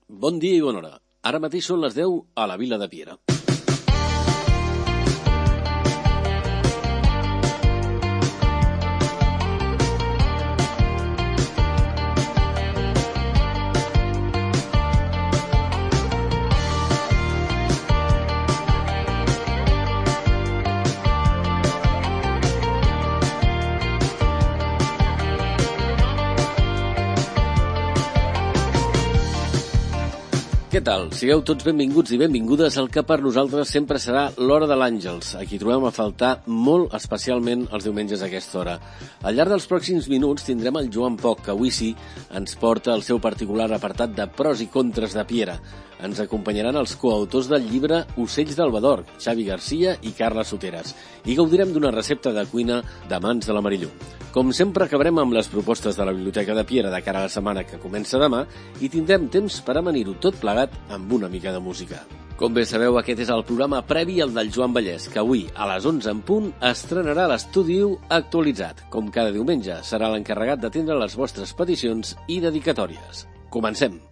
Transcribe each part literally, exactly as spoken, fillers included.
Bon dia i bona hora. Ara mateix són les deu a la Vila de Piera. Què tal? Sigueu tots benvinguts i benvingudes al que per nosaltres sempre serà l'Hora de l'Àngels. Aquí trobem a faltar molt especialment els diumenges a aquesta hora. Al llarg dels pròxims minuts tindrem el Joan Poch, que avui sí ens porta el seu particular apartat de pros i contres de Piera. Ens acompanyaran els coautors del llibre Ocells del Bador, Xavi Garcia i Carla Soteras, i gaudirem d'una recepta de cuina de mans de la Marilú. Com sempre, acabarem amb les propostes de la Biblioteca de Piera de cara a la setmana que comença demà i tindrem temps per amanir-ho tot plegat amb una mica de música. Com bé sabeu, aquest és el programa previ al del Joan Vallès, que avui, a les onze en punt, estrenarà l'Estudi u actualitzat. Com cada diumenge, serà l'encarregat d'atendre les vostres peticions i dedicatòries. Comencem!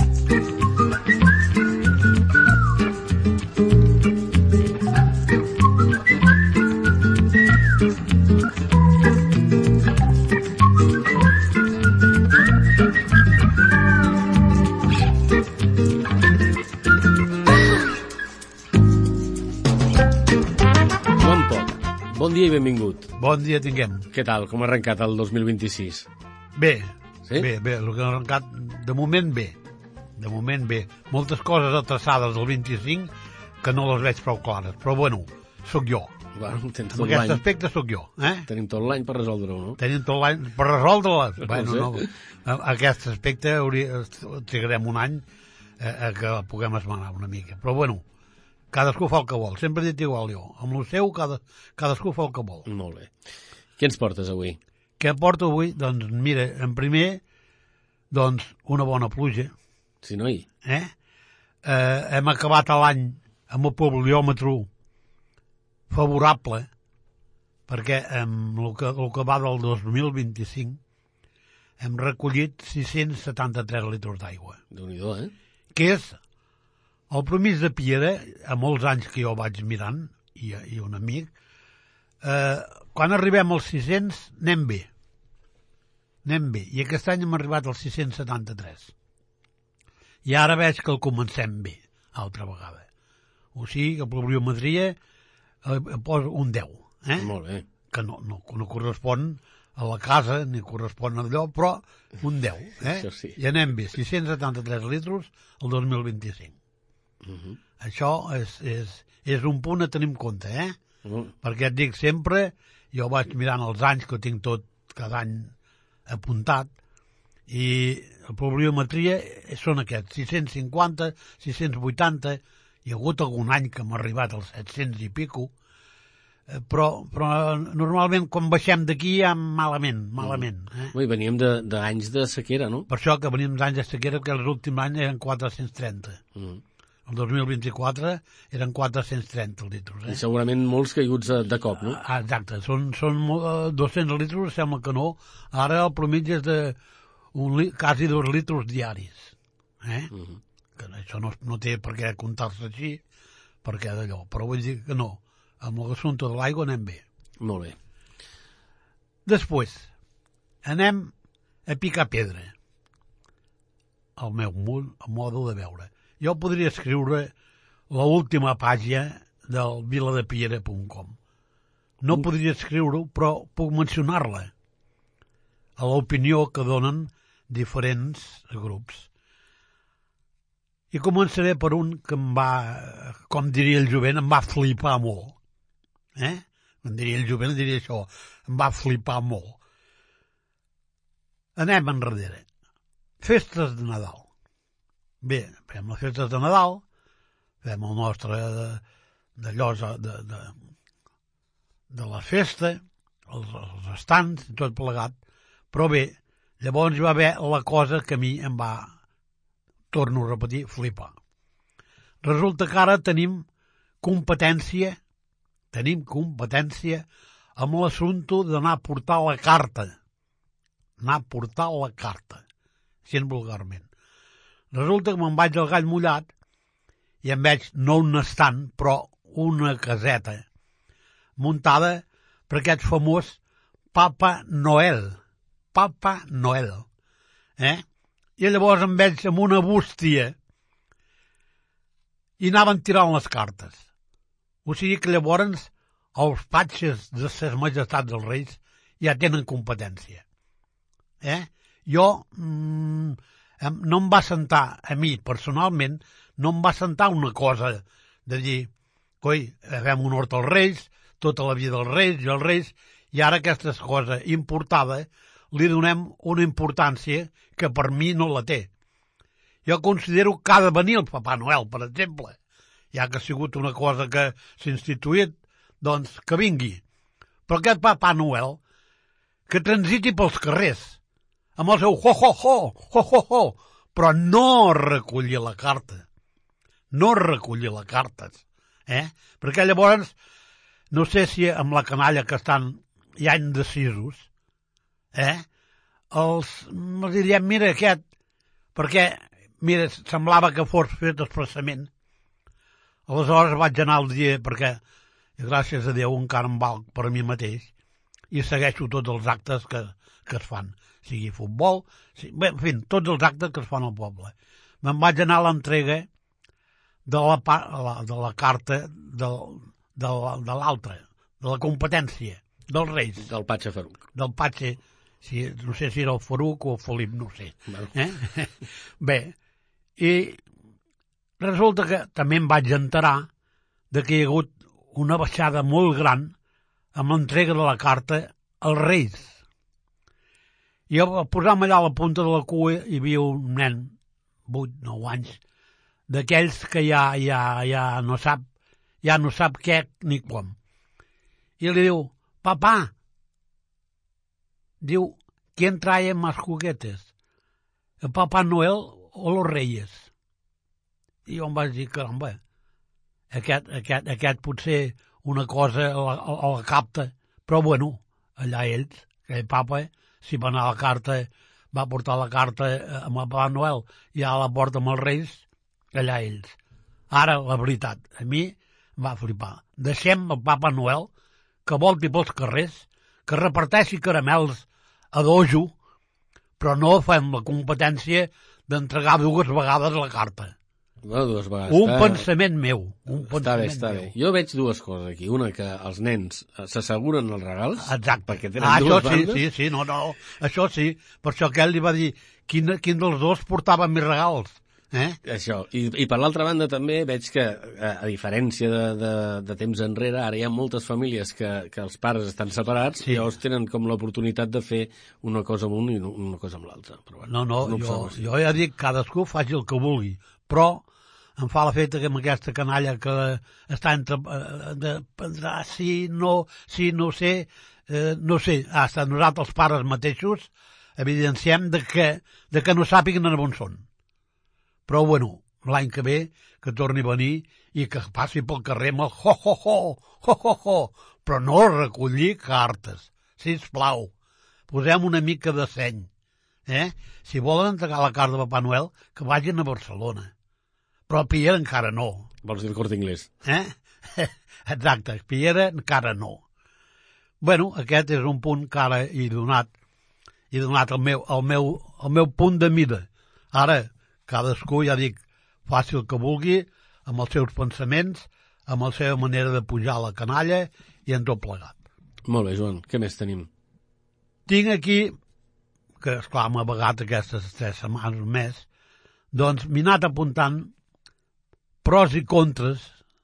Bon dia i benvingut. Bon dia tinguem. Què tal? Com ha arrencat el dos mil vint-i-sis? Bé, sí? bé, bé. El que ha arrencat, de moment, bé. De moment, bé. Moltes coses atraçades del vint-i-cinc que no les veig prou clares. Però, bueno, sóc jo. Bueno, tens tot en aquest aspecte sóc jo. Eh? Tenim tot l'any per resoldre-ho, no? Tenim tot l'any per resoldre-les. No bueno, sé. no. Aquest aspecte hauria, trigarem un any a, a que puguem esmenar una mica. Però, bueno, cadascú fa el que vol. Sempre he dit igual jo. Amb el seu, cada, cadascú fa el que vol. Molt bé. Què ens portes avui? Què porto avui? Doncs, mira, en primer, doncs, una bona pluja. Sí, noi? Eh? Eh, hem acabat l'any amb el pluviòmetre favorable, perquè amb el que, el que va del dos mil vint-i-cinc hem recollit sis-cents setanta-tres litres d'aigua. Déu-n'hi-do, eh? Que és el promís de Piera, a molts anys que jo vaig mirant, i, i un amic, eh, quan arribem als sis-cents, anem bé. Anem bé. I aquest any hem arribat als sis-cents setanta-tres. I ara veig que el comencem bé, altra vegada. O sigui, que la pluviometria eh, posa un deu. Eh? Molt bé. Que no, no, no correspon a la casa, ni correspon a allò, però un deu. Eh? Això sí. I anem bé. sis-cents setanta-tres litres el dos mil vint-i-cinc. Uh-huh. Això és, és, és un punt a tenir en compte, eh? Uh-huh. Perquè et dic sempre, jo vaig mirant els anys que tinc tot cada any apuntat, i la pluviometria són aquests, sis-cents cinquanta, sis-cents vuitanta, hi ha hagut algun any que m'ha arribat als set-cents i pico, eh, però, però normalment quan baixem d'aquí ja malament, malament. Eh? Ui, veníem d'anys de, de sequera, no? Per això que veníem d'anys de sequera, que els últims anys eren quatre-cents trenta. Uh-huh. El dos mil vint-i-quatre eren quatre-cents trenta litres. Eh? I segurament molts caiguts de, de cop, no? Ah, exacte, són, són dos-cents litres, sembla que no. Ara el promigi és de un li, quasi dos litres diaris. Eh? Uh-huh. Que això no, no té per què comptar-se així, perquè d'allò. Però vull dir que no, amb l'assumpte de l'aigua anem bé. Molt bé. Després, anem a picar pedra. El meu modo de veure. Jo podria escriure l'última pàgina del viladepiera punt com. No podria escriure-ho, però puc mencionar-la a l'opinió que donen diferents grups. I començaré per un que em va, com diria el jovent, em va flipar molt. Eh? Em diria el jovent, diria això, em va flipar molt. Anem enrere. Festes de Nadal. Bé, fem les festes de Nadal, fem el nostre de, de llosa de, de, de la festa, els, els estants, tot plegat, però bé, llavors hi va haver la cosa que a mi em va, torno a repetir, flipar. Resulta que ara tenim competència, tenim competència amb l'assumpte d'anar a portar la carta, anar a portar la carta, sent vulgarment. Resulta que me'n vaig al Gall Mullat i em veig no un estant, però una caseta muntada per aquest famós Papa Noel. Papa Noel. Eh? I llavors em veig amb una bústia i anaven tirant les cartes. O sigui que llavors els patxes de ses majestats dels reis ja tenen competència. Eh? Jo mm, no em va sentar, a mi personalment, no em va sentar una cosa de dir, coi, fem un hort als reis, tota la vida dels reis i els reis, i ara aquesta cosa importada li donem una importància que per mi no la té. Jo considero que ha de venir el Papà Noel, per exemple, ja que ha sigut una cosa que s'ha instituït, doncs que vingui. Però aquest Papà Noel que transiti pels carrers, amb el seu ho-ho-ho, ho-ho-ho, però no recollir la carta. No recollir les cartes. Eh? Perquè llavors, no sé si amb la canalla que estan ja indecisos, eh? els, els diríem, mira aquest, perquè, mira, semblava que fos fet expressament. Aleshores vaig anar el dia, perquè, gràcies a Déu, encara em val per a mi mateix, i segueixo tots els actes que, que es fan, sigui futbol, sigui, bé, en fi, tots els actes que es fan al poble. Me'n vaig anar a l'entrega de la, de la carta del, de l'altre, de la competència, dels reis. Del Patxe Faruc. Del Patxe, si, no sé si era el Faruc o el Felip, no sé. Bueno. Eh? Bé, i resulta que també em vaig enterar de que hi ha hagut una baixada molt gran amb l'entrega de la carta als reis. I al posar-me allà a la punta de la cua hi havia un nen, vuit, nou anys, d'aquells que ja, ja, ja no sap, ja no sap què ni com. I li diu, papà, diu, ¿quién trae más juguetes? ¿El Papá Noel o los Reyes? I jo em vaig dir, caramba, aquest, aquest, aquest potser una cosa a la, a la capta, però bueno, allà ells, aquell papa, si va anar a la carta, va portar la carta amb el Papà Noel i a la porta amb els Reis, allà ells. Ara, la veritat, a mi em va flipar. Deixem el Papà Noel que volti pels carrers, que reparteixi caramels a dojo, però no fem la competència d'entregar dues vegades la carta. Bueno, dues vegades. Un està... pensament meu. Un està pensament bé, està meu. bé. Jo veig dues coses aquí. Una, que els nens s'asseguren els regals. Exacte. Perquè tenen ah, dues això bandes. sí, sí, sí, no, no. Això sí. Per això que ell li va dir quin, quin dels dos portava més regals. Eh? Això. I, i per l'altra banda també veig que, a, a diferència de, de, de temps enrere, ara hi ha moltes famílies que, que els pares estan separats sí. i llavors tenen com l'oportunitat de fer una cosa amb un i una cosa amb l'altre. Bueno, no, no, jo, jo ja dic cadascú faci el que vulgui, però em fa l'efecte que amb aquesta canalla que està entre... De, de, sí, no, sí, no sé, eh, no sé, hasta nosaltres els pares mateixos evidenciem de que, de que no sàpiguen on són. Però, bueno, l'any que ve, que torni a venir i que passi pel carrer amb el ho-ho-ho, ho-ho-ho, però no recollir cartes, sisplau. Posem una mica de seny. Eh? Si volen entregar la carta de Papà Noel, que vagin a Barcelona. Però a Piera encara no. Vols dir el Corte Inglés? Eh? Exacte, a Piera encara no. Bueno, aquest és un punt que ara he donat, he donat el meu, el meu, el meu punt de mida. Ara, cadascú, ja dic, faci el que vulgui, amb els seus pensaments, amb la seva manera de pujar la canalla i en tot plegat. Molt bé, Joan, què més tenim? Tinc aquí, que esclar, m'ha vagat aquestes tres setmanes més, doncs m'he anat apuntant pros i contres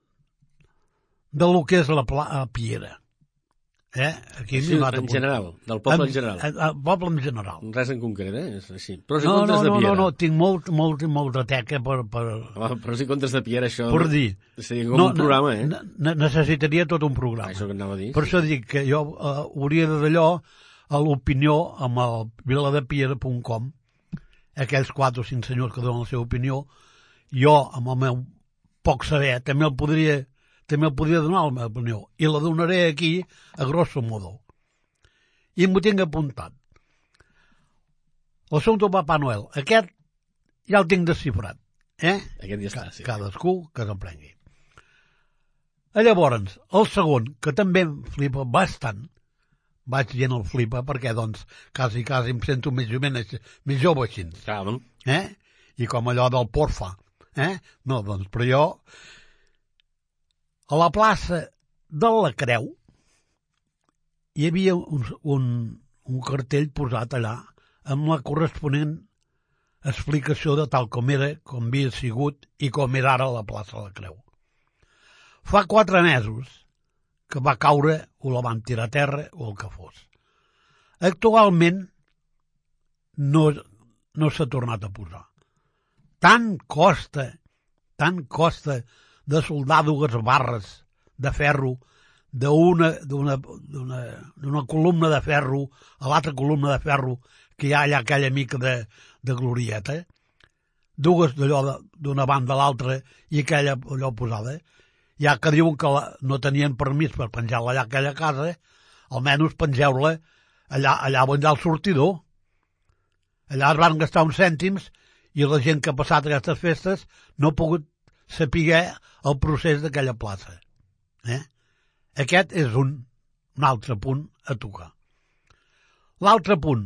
de lo que és la pla- Piera. Eh? Aquí Sí, m'he anat en apuntant. general, del poble en general. En, el poble en general. Res en concret, eh? És així. Pros i No, no, contres de no, no, Piera. no, tinc molt, molt, molt de teca per, per, Home, pros i contres de Piera, això... per dir. Seria com No, un programa, eh? ne- ne- necessitaria tot un programa. Això que anava a dir. Per això dic que jo uh, hauria d'allò a l'opinió amb el viladepiera punt com, aquells quatre o cinc senyors que donen la seva opinió, jo, amb el meu poc saber, també el podria, també el podria donar la meva opinió, i la donaré aquí a grosso modo. I m'ho tinc apuntat. L'assumpte del Papà Noel. Aquest ja el tinc desxifrat. Eh? Aquest ja està, sí. Cadascú que se'n prengui. Llavors, el segon, que també em flipa bastant, vaig dient el flipa perquè, doncs, quasi, quasi em sento més jovent, més jove així. Ah, bueno. Eh? I com allò del porfa. Eh? No, doncs, però jo, a la plaça de la Creu, hi havia un, un, un cartell posat allà amb la corresponent explicació de tal com era, com havia sigut i com era ara la plaça de la Creu. Fa quatre mesos que va caure o la van tirar a terra o el que fos. Actualment no, no s'ha tornat a posar. Tant costa, tant costa de soldar dues barres de ferro d'una d'una d'una d'una columna de ferro a l'altra columna de ferro que hi ha allà aquella mica de, de glorieta, dues d'allò d'una banda a l'altra i aquella allò posada, ja que diuen que la, no tenien permís per penjar-la allà a aquella casa, almenys pengeu-la allà, allà on hi ha el sortidor. Allà es van gastar uns cèntims i la gent que ha passat aquestes festes no ha pogut saber el procés d'aquella plaça. Eh? Aquest és un, un altre punt a tocar. L'altre punt,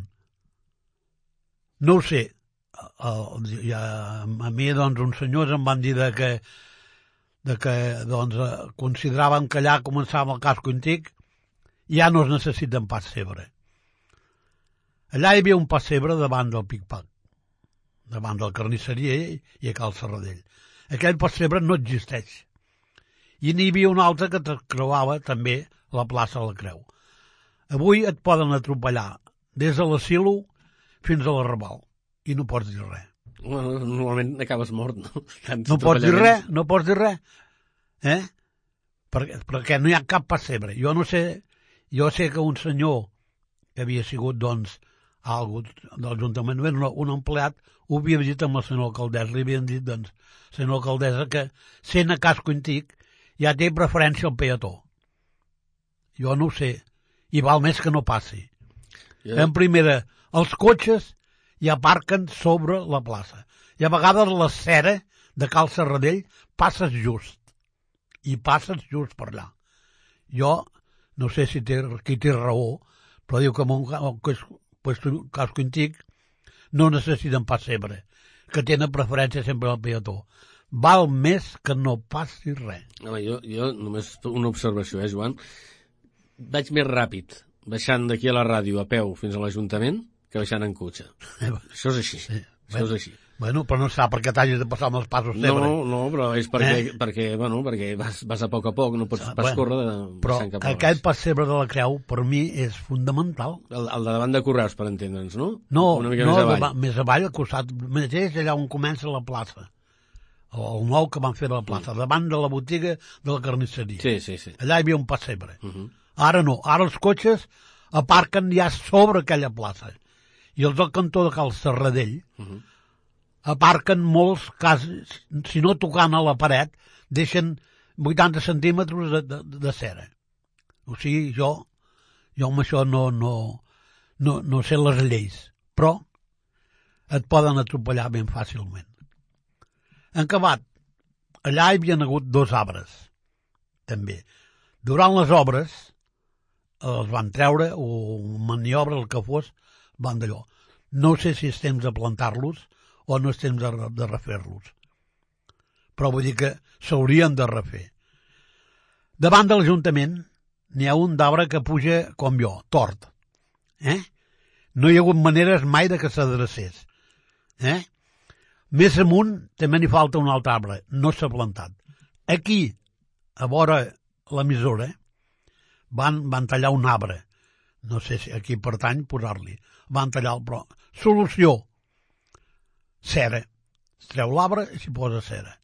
no ho sé, el, ja, a mi doncs uns senyors em van dir de que, de que doncs, consideraven que allà començava el casco antic i ja no es necessiten pessebre. Allà hi havia un pessebre davant del Pic-Pac, davant del carnisseria i a Cal Serradell. Aquell pessebre no existeix. I n'hi havia un altre que creuava també la plaça de la Creu. Avui et poden atropellar des de l'Asilo fins a l'Arrabal i no pots dir res. Bueno, normalment acabes mort, no? Tants no pots dir res, no pots dir res. Eh? Perquè, perquè no hi ha cap pessebre. Jo no sé, jo sé que un senyor que havia sigut, doncs, algú de l'Ajuntament, un, un empleat, ho havia dit amb la senyora alcaldessa, li havien dit, doncs, senyora alcaldessa, que sent a casco antic ja té preferència al peató. Jo no ho sé, i val més que no passi. Yeah. En primera, els cotxes hi aparquen sobre la plaça. I a vegades la cera de Cal Serradell passes just. I passes just per allà. Jo, no sé si té, qui té raó, però diu que en un casco antic no necessiten pessebre, que tenen preferència sempre al peató. Val més que no passi res. Home, jo, jo només una observació, eh, Joan? Vaig més ràpid baixant d'aquí a la ràdio a peu fins a l'Ajuntament que baixant en cotxe. Eh, Això és així. Sí. Això bueno, és així. Bueno, però no sap perquè t'hagis de passar amb els passos sempre. No, no, però és perquè, eh? perquè, bueno, perquè vas, vas a poc a poc, no pots ah, vas bueno, córrer de, però cap aquest pessebre de la Creu per mi és fundamental. El, el de davant de Correus, per entendre'ns, no? No, Una mica no més avall. De, més avall, al costat mateix, allà on comença la plaça. El nou que van fer a la plaça, mm. davant de la botiga de la carnisseria. Sí, sí, sí. Allà hi havia un pessebre. Uh -huh. Ara no, ara els cotxes aparquen ja sobre aquella plaça. I els del cantó de Cal Serradell uh -huh. aparquen molts casos, si no tocant a la paret, deixen vuitanta centímetres de, de, de cera. O sigui, jo, jo amb això no, no, no, no sé les lleis, però et poden atropellar ben fàcilment. En acabat, allà hi havia hagut dos arbres, també. Durant les obres, els van treure, o maniobra, el que fos, van d'allò. No sé si és temps de plantar-los o no és temps de, de refer-los. Però vull dir que s'haurien de refer. Davant de l'Ajuntament n'hi ha un d'arbre que puja com jo, tort. Eh? No hi ha hagut maneres mai de que s'adrecés. Eh? Més amunt també n'hi falta un altre arbre, no s'ha plantat. Aquí, a vora l'emissora, van, van tallar un arbre. No sé si aquí pertany posar-li. Van tallar, però... Solució. Cera. Es treu l'arbre i s'hi posa cera.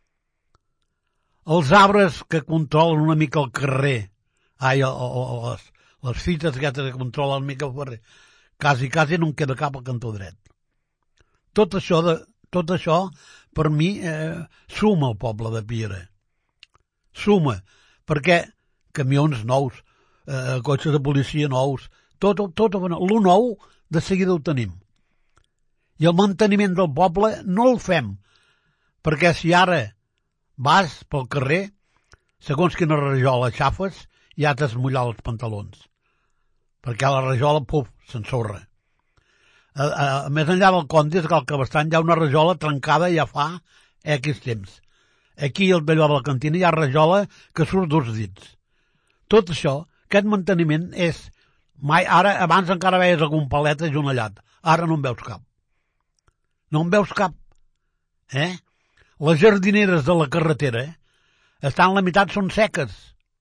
Els arbres que controlen una mica el carrer, ai, o, o, o les, les fites aquestes que controlen una mica el carrer, quasi, quasi no en queda cap al cantó dret. Tot això, de, tot això per mi, eh, suma el poble de Piera. Suma, perquè camions nous, eh, cotxes de policia nous, tot, tot, tot lo nou de seguida ho tenim. I el manteniment del poble no el fem, perquè si ara vas pel carrer, segons quina rajola xafes, ja t'has mullat els pantalons, perquè la rajola, puf, s'ensorra. A, a, a més enllà del Condis, que al Cabestant hi ha una rajola trencada ja fa X temps. Aquí al d'allò de la cantina hi ha rajola que surt dos dits. Tot això, aquest manteniment és... Mai, ara, abans encara veies algun palet ajonellat. Ara no en veus cap. No en veus cap. Eh? Les jardineres de la carretera estan la meitat són seques.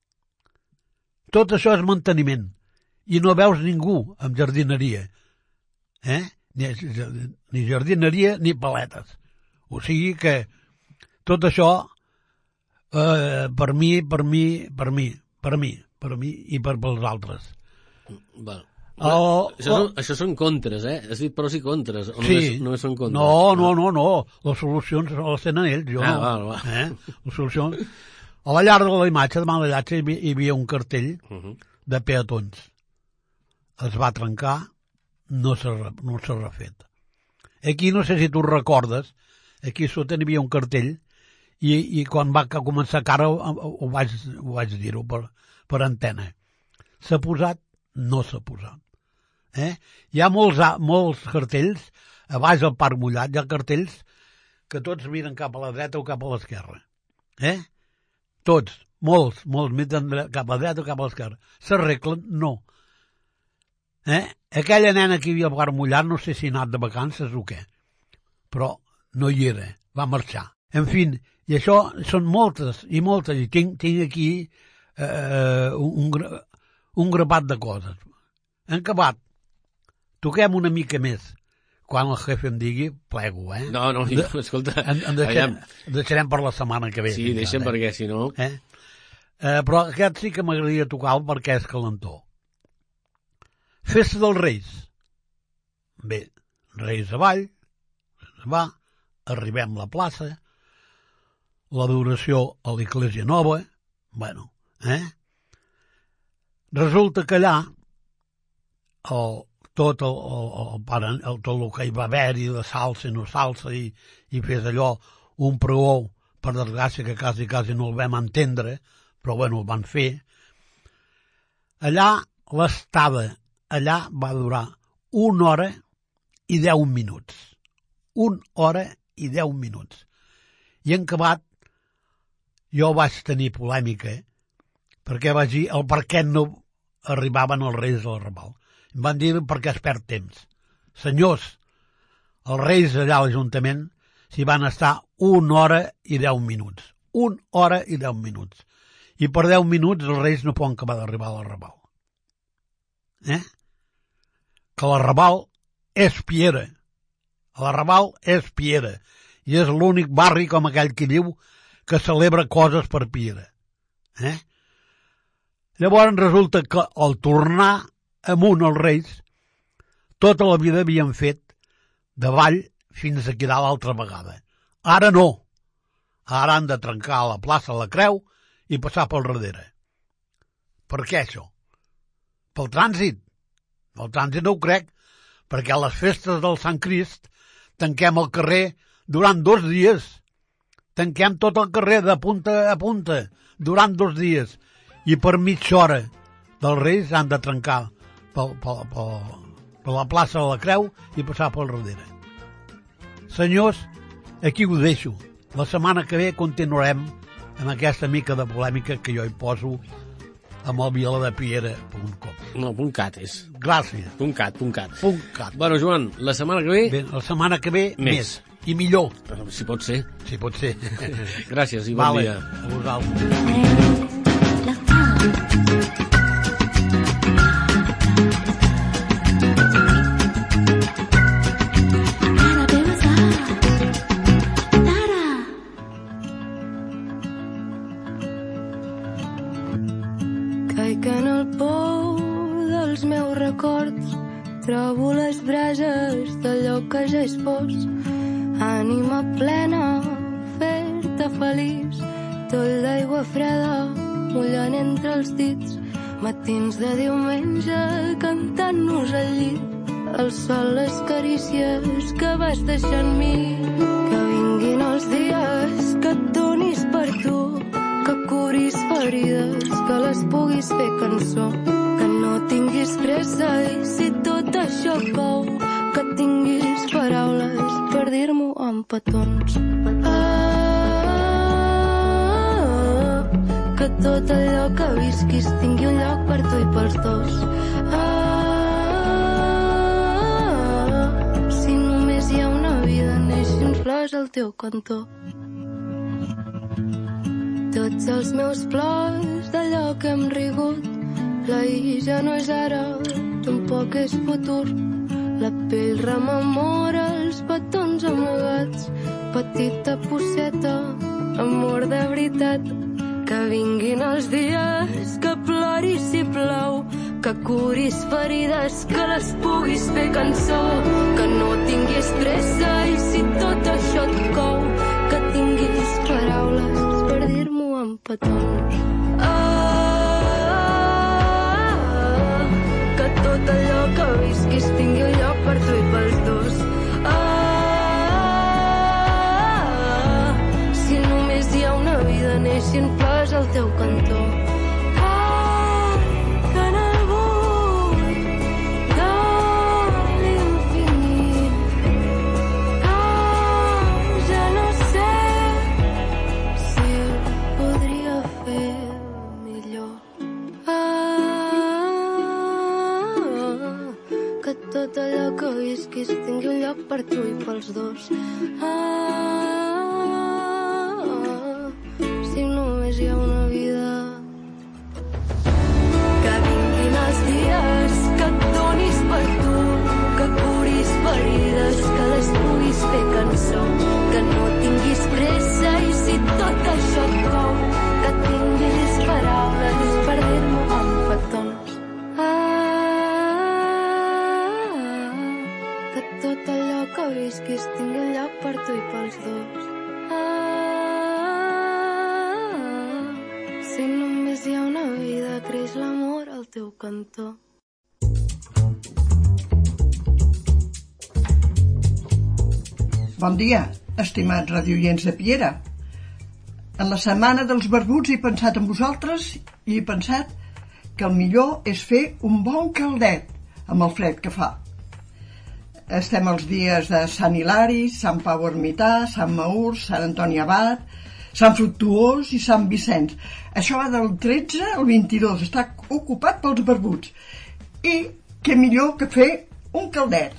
Tot això és manteniment. I no veus ningú amb jardineria. Eh? Ni, ni jardineria ni paletes. O sigui que tot això eh, per mi, per mi, per mi, per mi, per mi i per pels altres. Val. Oh, això, oh. Són, això són contres, eh? Has dit pros i contres, o sí. només, només són contres? No, no, no, no. Les solucions les tenen ells, jo ah, no. Val, val. Eh? Les solucions... A la llar de la imatge, demà a la llatxa, hi, hi havia un cartell uh -huh. de peatons. Es va trencar, no s'ha no s'ha refet. Aquí, no sé si tu recordes, aquí sota hi havia un cartell i, i quan va començar cara ho, ho vaig, ho vaig dir-ho per, per antena. S'ha posat? No s'ha posat. Eh? Hi ha molts, molts cartells, a baix del Parc Mullat hi ha cartells que tots miren cap a la dreta o cap a l'esquerra. Eh? Tots, molts, molts miren cap a la dreta o cap a l'esquerra. S'arreglen? No. Eh? Aquella nena que hi havia al Parc Mullat, no sé si ha anat de vacances o què, però no hi era, va marxar. En fi, i això són moltes i moltes, i tinc, tinc aquí eh, un, un grapat de coses. En acabat, toquem una mica més. Quan el jefe em digui, plego, eh? No, no, de, escolta... En, en deixarem, deixarem per la setmana que ve. Sí, deixem, eh? Perquè si no... Eh? Eh, però aquest sí que m'agradaria tocar-lo perquè és calentó. Festa dels Reis. Bé, Reis avall, va, arribem a la plaça, l'adoració a l'Església Nova, bueno, eh? Resulta que allà el, tot el, el, el, el, tot el que hi va haver-hi de salsa i no salsa i, i fes allò un pregó, per desgràcia que quasi quasi no el vam entendre, però bueno, el van fer. Allà l'estada allà va durar una hora i deu minuts. Una hora i deu minuts. I en acabat jo vaig tenir polèmica perquè vaig dir el per què no arribaven els Reis al Raval. Em van dir perquè es perd temps. Senyors, els Reis allà a l'Ajuntament s'hi van estar una hora i deu minuts. Una hora i deu minuts. I per deu minuts els Reis no poden acabar d'arribar al Raval. Eh? Que l'Arrabal és Piera. L'Arrabal és Piera. I és l'únic barri, com aquell que diu, que celebra coses per Piera. Eh? Llavors resulta que al tornar amunt els Reis, tota la vida havien fet davall fins a quedar l'altra vegada. Ara no. Ara han de trencar la plaça la Creu i passar pel darrere. Per què això? Pel trànsit. El trànsit no ho crec, perquè a les festes del Sant Crist tanquem el carrer durant dos dies. Tanquem tot el carrer de punta a punta durant dos dies. I per mitja hora dels Reis han de trencar pel, pel, pel, per la plaça de la Creu i passar pel darrere. Senyors, aquí ho deixo. La setmana que ve continuarem amb aquesta mica de polèmica que jo hi poso amb el viladepiera punt com. No, punt cat és. Gràcies. Punt cat, punt cat. Punt cat. Bueno, Joan, la setmana que ve... Bé, la setmana que ve, més. més. I millor. Si pot ser. Si pot ser. Gràcies i bon vale. dia. A vosaltres. Caic en el pou dels meus records, trobo les brases d'allò que ja és fos. Ànima plena, fer-te feliç, tot d'aigua freda, mullant entre els dits. Matins de diumenge, cantant-nos al llit, el sol, les carícies que vas deixar en mi. Que vinguin els dies que et donis per tu, que curis ferides, que les puguis fer cançó, que no tinguis pressa i si tot això cou, que tinguis paraules per dir-m'ho amb petons. Ah, que tot allò que visquis tingui un lloc per tu i pels dos. Ah, si només hi ha una vida, neixin flors al teu cantó. Tots els meus plors d'allò que hem rigut, l'ahir ja no és ara, tampoc és futur. La pell rememora els petons amagats, petita posseta, amor de veritat. Que vinguin els dies que ploris si plou, que curis ferides, que les puguis fer cançó, que no tinguis pressa i si tot això et cou, que tinguis paraules per dir-m'ho amb petons. Ah, que tot allò que visquis tingui un lloc per tu i pels dos. Ah, si només hi ha una vida, neixin flors al teu cantó. Ah, que en el buit de l'infinit, ah, ja no sé si ho podria fer millor. Ah, que tot allò que visquis tingui un lloc per tu i pels dos. Ah, si només hi ha una vida. Que vinguin els dies que et donis per tu, que curis ferides, que les puguis fer cançó, que no tinguis pressa i si tot això et cou, que tinguis paraules per dir-m'ho amb petons. Ah, que tot allò que visquis tingui un lloc per tu i pels dos. Ah, si només hi ha una vida, creix l'amor al teu cantó. Bon dia, estimats radioients de Piera. En la setmana dels barbuts he pensat en vosaltres i he pensat que el millor és fer un bon caldet amb el fred que fa. Estem als dies de Sant Hilari, Sant Pau Ermità, Sant Maur, Sant Antoni Abat, Sant Fructuós i Sant Vicenç. Això va del tretze al vint-i-dos, està ocupat pels barbuts. I què millor que fer un caldet.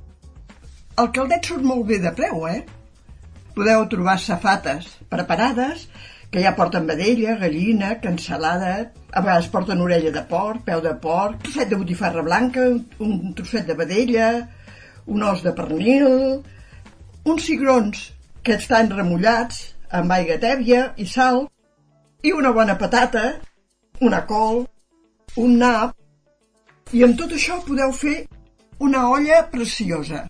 El caldet surt molt bé de preu, eh? Podeu trobar safates preparades, que ja porten vedella, gallina, cansalada, a vegades porten orella de porc, peu de porc, trosset de botifarra blanca, un trosset de vedella, un os de pernil, uns cigrons que estan remullats amb aigua tèbia i sal, i una bona patata, una col, un nap, i amb tot això podeu fer una olla preciosa.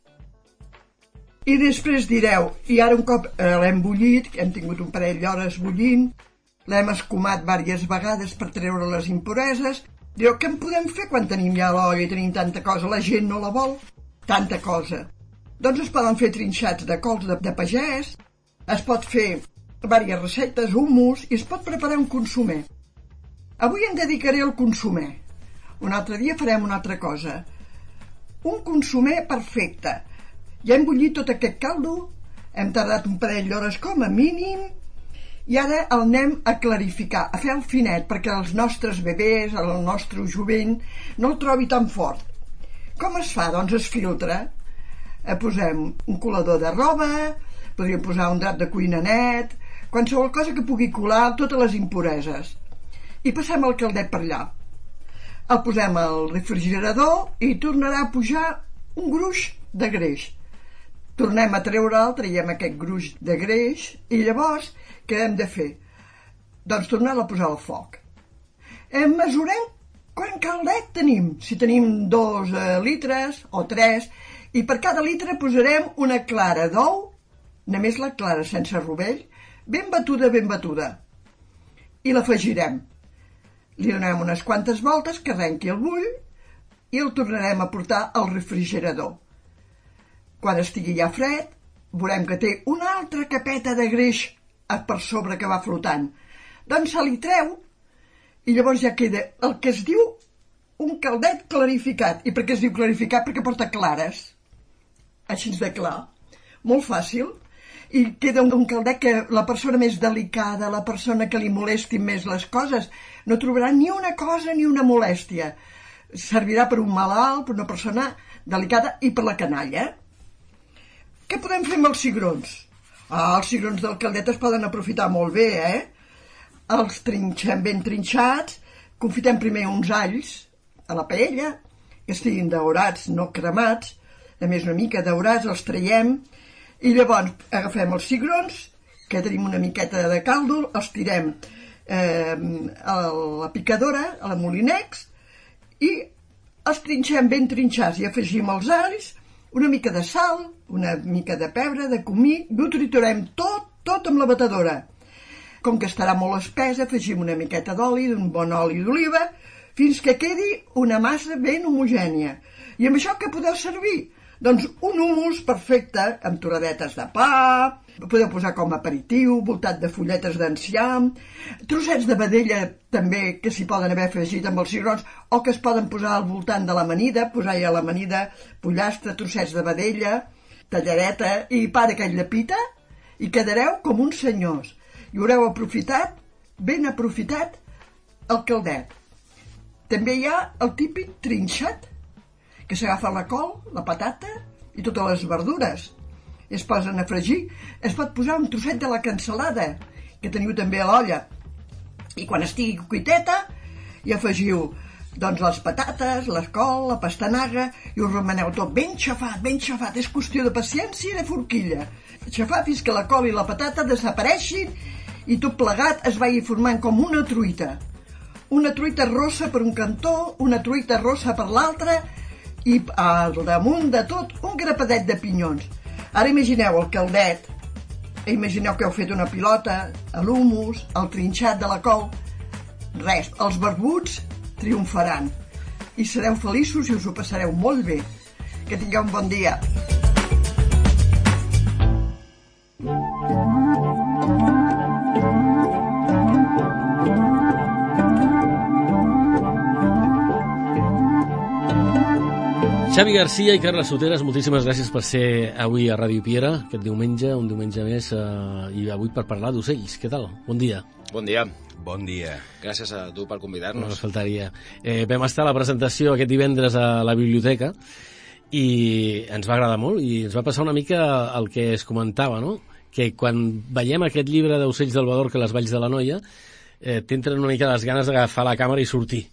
I després direu, i ara un cop eh, l'hem bullit, hem tingut un parell d'hores bullint, l'hem escumat diverses vegades per treure les impureses, direu, què en podem fer quan tenim ja l'olla i tenim tanta cosa? La gent no la vol, tanta cosa. Doncs es poden fer trinxats de cols de, de pagès, es pot fer diverses receptes, hummus, i es pot preparar un consomer. Avui em dedicaré al consomer. Un altre dia farem una altra cosa. Un consomer perfecte. Ja hem bullit tot aquest caldo, hem tardat un parell d'hores com a mínim, i ara el anem a clarificar, a fer el finet, perquè els nostres bebès, el nostre jovent, no el trobi tan fort. Com es fa? Doncs es filtra. Eh, posem un colador de roba, podríem posar un drap de cuina net, qualsevol cosa que pugui colar totes les impureses. I passem el caldet per allà. El posem al refrigerador i tornarà a pujar un gruix de greix. Tornem a treure'l, traiem aquest gruix de greix i llavors què hem de fer? Doncs tornar-lo a posar al foc. Em mesurem quant caldet tenim, si tenim dos eh, litres o tres, i per cada litre posarem una clara d'ou, només la clara sense rovell, ben batuda, ben batuda. I l'afegirem. Li donem unes quantes voltes que arrenqui el bull, i el tornarem a portar al refrigerador. Quan estigui ja fred, veurem que té una altra capeta de greix per sobre que va flotant. Doncs se li treu i llavors ja queda el que es diu un caldet clarificat. I per què es diu clarificat? Perquè porta clares. Així de clar. Molt fàcil. I queda un caldet que la persona més delicada, la persona que li molesti més les coses, no trobarà ni una cosa ni una molèstia. Servirà per un malalt, per una persona delicada i per la canalla. Què podem fer amb els cigrons? Ah, els cigrons del caldet es poden aprofitar molt bé, eh? Els trinxem ben trinxats, confitem primer uns alls a la paella, que estiguin daurats, no cremats, a més una mica daurats, els traiem, i llavors agafem els cigrons, que tenim una miqueta de caldo, els tirem eh, a la picadora, a la Molinex, i els trinxem ben trinxats i afegim els alls, una mica de sal, una mica de pebre, de comí, i ho triturem tot, tot amb la batedora. Com que estarà molt espesa, afegim una miqueta d'oli, d'un bon oli d'oliva, fins que quedi una massa ben homogènia. I amb això què podeu servir? Doncs un hummus perfecte, amb toradetes de pa, podeu posar com a aperitiu, voltat de fulletes d'enciam, trossets de vedella també que s'hi poden haver afegit amb els cigrons, o que es poden posar al voltant de l'amanida, posar-hi a l'amanida pollastre, trossets de vedella, tallareta i pa d'aquell de pita, i quedareu com uns senyors. I haureu aprofitat, ben aprofitat, el caldet. També hi ha el típic trinxat, que s'agafa la col, la patata i totes les verdures. Es posen a fregir. Es pot posar un trosset de la cansalada, que teniu també a l'olla. I quan estigui cuiteta, hi afegiu doncs, les patates, la col, la pastanaga, i ho remeneu tot ben xafat, ben xafat. És qüestió de paciència i de forquilla. Xafar fins que la col i la patata desapareixin i tot plegat es vagi formant com una truita. Una truita rossa per un cantó, una truita rossa per l'altre, i al damunt de tot un grapadet de pinyons. Ara imagineu el caldet, imagineu que heu fet una pilota, l'hummus, el trinxat de la col. Res, els barbuts triomfaran i sereu feliços i us ho passareu molt bé. Que tingueu un bon dia. Xavi Garcia i Carles Soteres, moltíssimes gràcies per ser avui a Ràdio Piera, aquest diumenge, un diumenge més, eh, i avui per parlar d'ocells. Què tal? Bon dia. Bon dia. Bon dia. Gràcies a tu per convidar-nos. No faltaria. Eh, vam estar a la presentació aquest divendres a la biblioteca i ens va agradar molt i ens va passar una mica el que es comentava, no? Que quan veiem aquest llibre d'Ocells del Bador, que les valls de la Noia, eh, t'entren una mica les ganes d'agafar la càmera i sortir.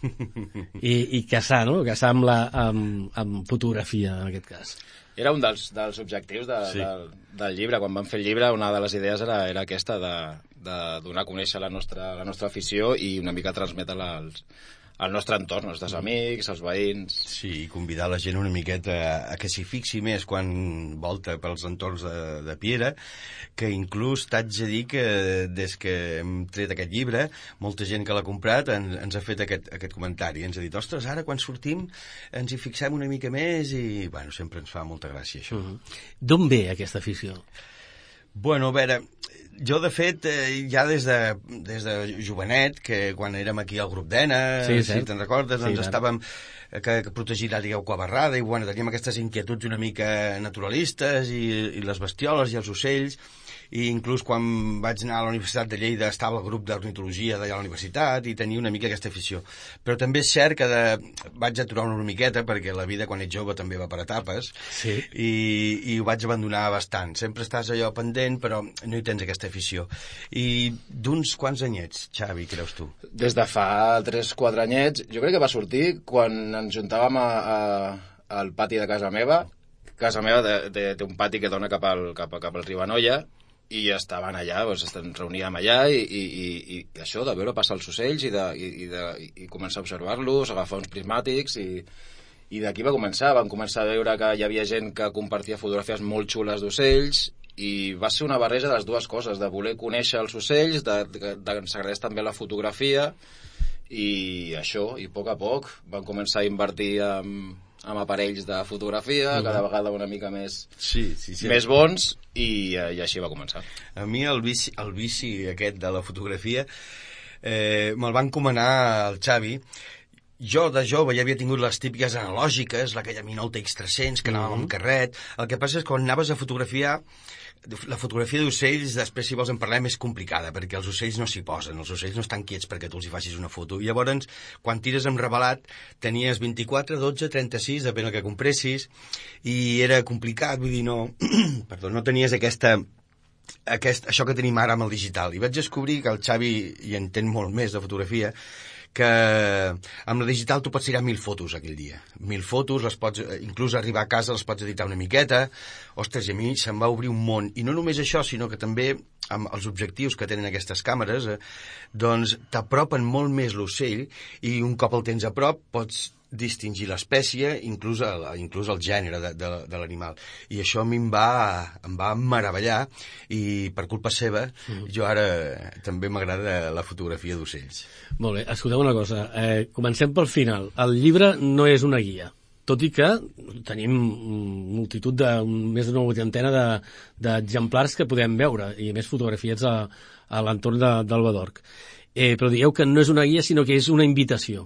I, i caçar, no? Caçar amb, la, amb, amb fotografia, en aquest cas. Era un dels, dels objectius de, sí. del, del llibre. Quan vam fer el llibre, una de les idees era, era aquesta, de, de donar a conèixer la nostra, la nostra afició i una mica transmetre-la als, al nostre entorn, els nostres amics, els veïns. Sí, i convidar la gent una miqueta a, a que s'hi fixi més quan volta pels entorns de, de Piera, que inclús t'haig de dir que des que hem tret aquest llibre, molta gent que l'ha comprat en, ens ha fet aquest, aquest comentari. Ens ha dit, ostres, ara quan sortim ens hi fixem una mica més i, bueno, sempre ens fa molta gràcia això. Uh -huh. D'on ve aquesta afició? Bueno, a veure, jo, de fet, eh, ja des de, des de jovenet, que quan érem aquí al grup d'Ena, sí, si te'n recordes, doncs sí, estàvem que, que protegir l'àrea Quabarrada i, bueno, teníem aquestes inquietuds una mica naturalistes i, i les bestioles i els ocells, i inclús quan vaig anar a la Universitat de Lleida estava el grup d'ornitologia d'allà a la universitat i tenia una mica aquesta afició. Però també és cert que de, vaig aturar una miqueta perquè la vida quan ets jove també va per etapes, sí. i, i ho vaig abandonar bastant. Sempre estàs allò pendent però no hi tens aquesta afició. I d'uns quants anyets, Xavi, creus tu? Des de fa tres quatre anyets, jo crec que va sortir quan ens juntàvem a, a, al pati de casa meva. Casa meva té un pati que dona cap al, cap, cap al riu Anoia, i estaven allà, doncs, ens reuníem allà i, i, i, i això, de veure passar els ocells i, de, i, i, de, i començar a observar-los, agafar uns prismàtics i, i d'aquí va començar. Vam començar a veure que hi havia gent que compartia fotografies molt xules d'ocells i va ser una barreja de les dues coses, de voler conèixer els ocells, de, de, de ens agradés també la fotografia i això, i a poc a poc vam començar a invertir en, en aparells de fotografia, uh-huh. cada vegada una mica més, sí, sí, sí. més bons, i, i així va començar. A mi el vici, el vici aquest de la fotografia eh, me'l va encomanar el Xavi. Jo, de jove, ja havia tingut les típiques analògiques, aquella Minolta X tres-cents, que anàvem amb carret. El que passa és que quan anaves a fotografiar, la fotografia d'ocells, després, si vols en parlem, és complicada, perquè els ocells no s'hi posen, els ocells no estan quiets perquè tu els hi facis una foto. I llavors, quan tires amb revelat, tenies vint-i-quatre, dotze, trenta-sis, depèn del que compressis, i era complicat, vull dir, no... Perdó, no tenies aquesta... Aquest, això que tenim ara amb el digital. I vaig descobrir que el Xavi hi entén molt més de fotografia, que amb la digital tu pots tirar mil fotos aquell dia. Mil fotos, les pots, inclús arribar a casa les pots editar una miqueta. Ostres, i a mi se'm va obrir un món. I no només això, sinó que també amb els objectius que tenen aquestes càmeres, eh, doncs t'apropen molt més l'ocell i un cop el tens a prop pots distingir l'espècie, inclús el, inclús el gènere de, de, de l'animal. I això a mi em va, em va meravellar i per culpa seva mm. jo ara també m'agrada la fotografia d'ocells. Molt bé, escolteu una cosa. Eh, comencem pel final. El llibre no és una guia, tot i que tenim multitud de, més d'una vuitantena de, d'exemplars que podem veure, i més fotografiats a, a l'entorn de, del Badorc. Eh, però dieu que no és una guia, sinó que és una invitació.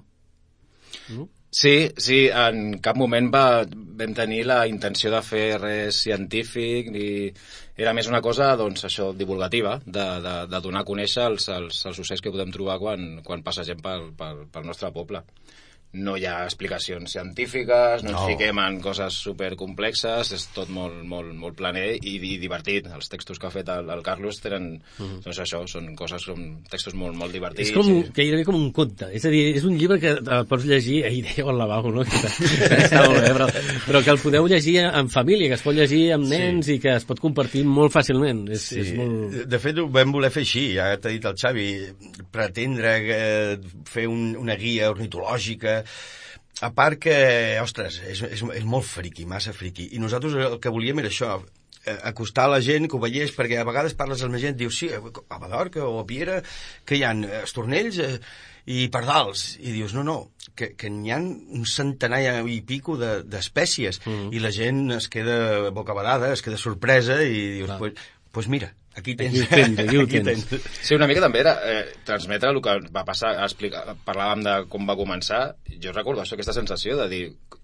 No? Sí, sí, en cap moment va, vam tenir la intenció de fer res científic, ni era més una cosa, doncs, això, divulgativa, de, de, de donar a conèixer els, els, els ocells que podem trobar quan, quan passegem pel, pel, pel nostre poble. No hi ha explicacions científiques, no, no. ens fiquem en coses supercomplexes, és tot molt, molt, molt planer i, i divertit. Els textos que ha fet el, el Carlos tenen, uh-huh. doncs això, són coses com textos molt, molt divertits. És com, i... gairebé com un conte, és a dir, és un llibre que eh, pots llegir, ahir dèieu al lavabo, no? Que està molt bé, però, però que el podeu llegir en família, que es pot llegir amb nens sí. i que es pot compartir molt fàcilment. És, sí. és molt... De fet, ho vam voler fer així, ja t'ha dit el Xavi, pretendre eh, fer un, una guia ornitològica. A part que, ostres, és, és, és molt friqui, massa friqui. I nosaltres el que volíem era això, acostar a la gent que ho veiés, perquè a vegades parles amb la gent, dius, sí, a Badorc o a Piera, que hi ha estornells eh, i pardals. I dius, no, no, que, que n'hi ha un centenar i pico de, d'espècies. Mm. I la gent es queda bocabadada, es queda sorpresa i dius, doncs pues, pues mira, aquí tens. Aquí ho tens, aquí ho tens. Sí, una mica també era eh, transmetre el que va passar, explicar, parlàvem de com va començar, jo recordo això, aquesta sensació de dir,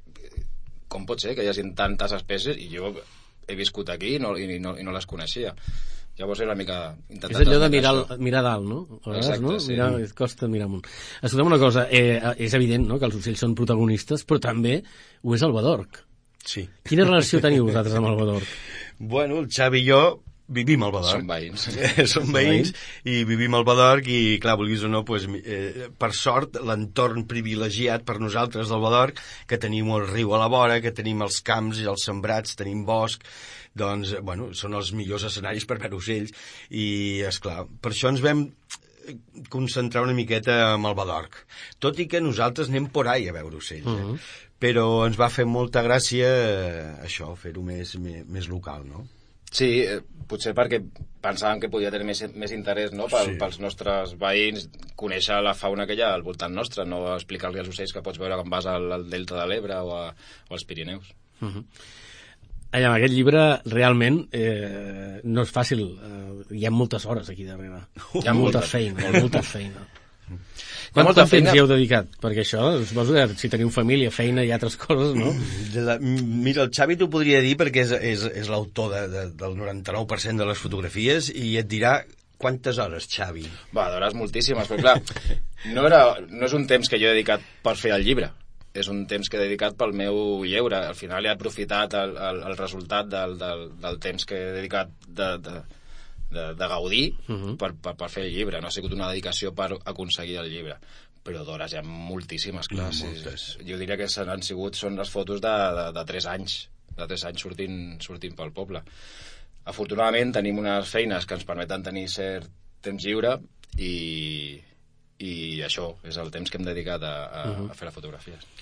com pot ser que hi hagi tantes espècies i jo he viscut aquí i no, i no, i no les coneixia. Llavors era una mica... És allò de mirar, mirar dalt, no? A vegades, exacte, no? sí. Mirar, costa mirar amunt. Escolta'm una cosa, eh, és evident, no?, que els ocells són protagonistes, però també ho és el Badorc. Sí. Quina relació teniu vosaltres amb el Badorc? Bueno, el Xavi i jo vivim al Badorc. Som veïns. Som veïns i vivim al Badorc i, clar, vulguis o no, pues, eh, per sort, l'entorn privilegiat per nosaltres del Badorc, que tenim el riu a la vora, que tenim els camps i els sembrats, tenim bosc, doncs, bueno, són els millors escenaris per veure ocells i, esclar, per això ens vam concentrar una miqueta amb el Badorc. Tot i que nosaltres anem por ahí a veure ocells, eh? Uh-huh. Però ens va fer molta gràcia eh, això, fer-ho més, més, més local, no? Sí, eh, potser perquè pensàvem que podia tenir més, més interès, no?, pel, sí. pels nostres veïns, conèixer la fauna que hi ha al voltant nostre, no explicar-li als ocells que pots veure quan vas al, al Delta de l'Ebre o, a, o als Pirineus. Uh-huh. Allà, amb aquest llibre realment eh, no és fàcil, eh, hi ha moltes hores aquí darrere, hi ha molta feina, molta feina. Quant temps feina... hi heu dedicat? Perquè això, suposo que si teniu família, feina i altres coses, no? La, mira, el Xavi t'ho podria dir perquè és, és, és l'autor de, de, del noranta-nou per cent de les fotografies i et dirà quantes hores, Xavi. Va, d'hores moltíssimes, però clar, no, era, no és un temps que jo he dedicat per fer el llibre, és un temps que he dedicat pel meu lleure. Al final he aprofitat el, el, el resultat del, del, del temps que he dedicat de, de, de, de gaudir uh-huh. per, per, per fer el llibre. No ha sigut una dedicació per aconseguir el llibre. Però d'hores hi ha moltíssimes, clar. No, moltes. Jo diria que han sigut, són les fotos de, de, de tres anys, de tres anys sortint, sortint pel poble. Afortunadament tenim unes feines que ens permeten tenir cert temps lliure i... i això és el temps que hem dedicat a, a, uh-huh. a fer les fotografies.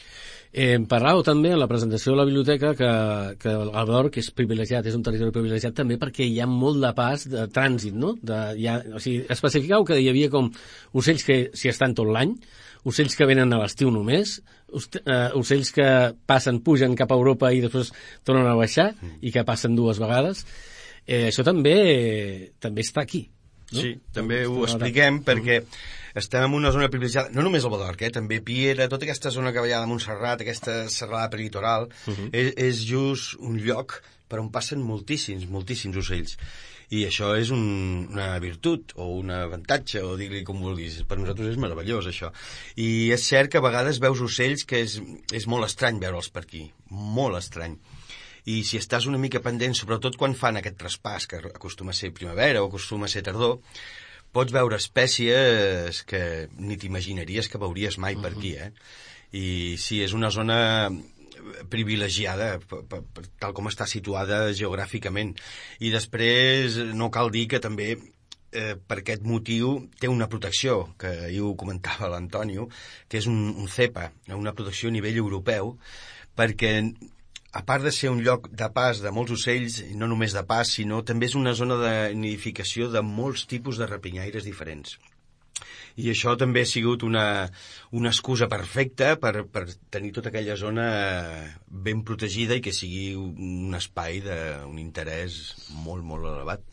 Eh, parlàveu també en la presentació de la biblioteca que, que el Bador, que és privilegiat, és un territori privilegiat també perquè hi ha molt de pas de trànsit, no? De, hi ha, o sigui, especificau que hi havia com ocells que s'hi estan tot l'any, ocells que venen a l'estiu només, ocells que passen, pugen cap a Europa i després tornen a baixar i que passen dues vegades. Eh, això també eh, també està aquí. No? Sí, també ho expliquem perquè estem en una zona privilegiada, no només el Badorc, eh, també Piera, tota aquesta zona que hi ha de Montserrat, aquesta serralada peritoral, uh -huh. és, és just un lloc per on passen moltíssims, moltíssims ocells. I això és un, una virtut o un avantatge, o dir-li com vulguis. Per nosaltres és meravellós, això. I és cert que a vegades veus ocells que és, és molt estrany veure'ls per aquí, molt estrany. I si estàs una mica pendent, sobretot quan fan aquest traspàs, que acostuma a ser primavera o acostuma a ser tardor, pots veure espècies que ni t'imaginaries que veuries mai per aquí, eh? I sí, és una zona privilegiada, tal com està situada geogràficament. I després no cal dir que també eh, per aquest motiu té una protecció, que ahir ho comentava l'Antonio, que és un, un cepa, una protecció a nivell europeu, perquè a part de ser un lloc de pas de molts ocells, no només de pas, sinó també és una zona de nidificació de molts tipus de rapinyaires diferents. I això també ha sigut una, una excusa perfecta per, per tenir tota aquella zona ben protegida i que sigui un espai d'un interès molt, molt elevat.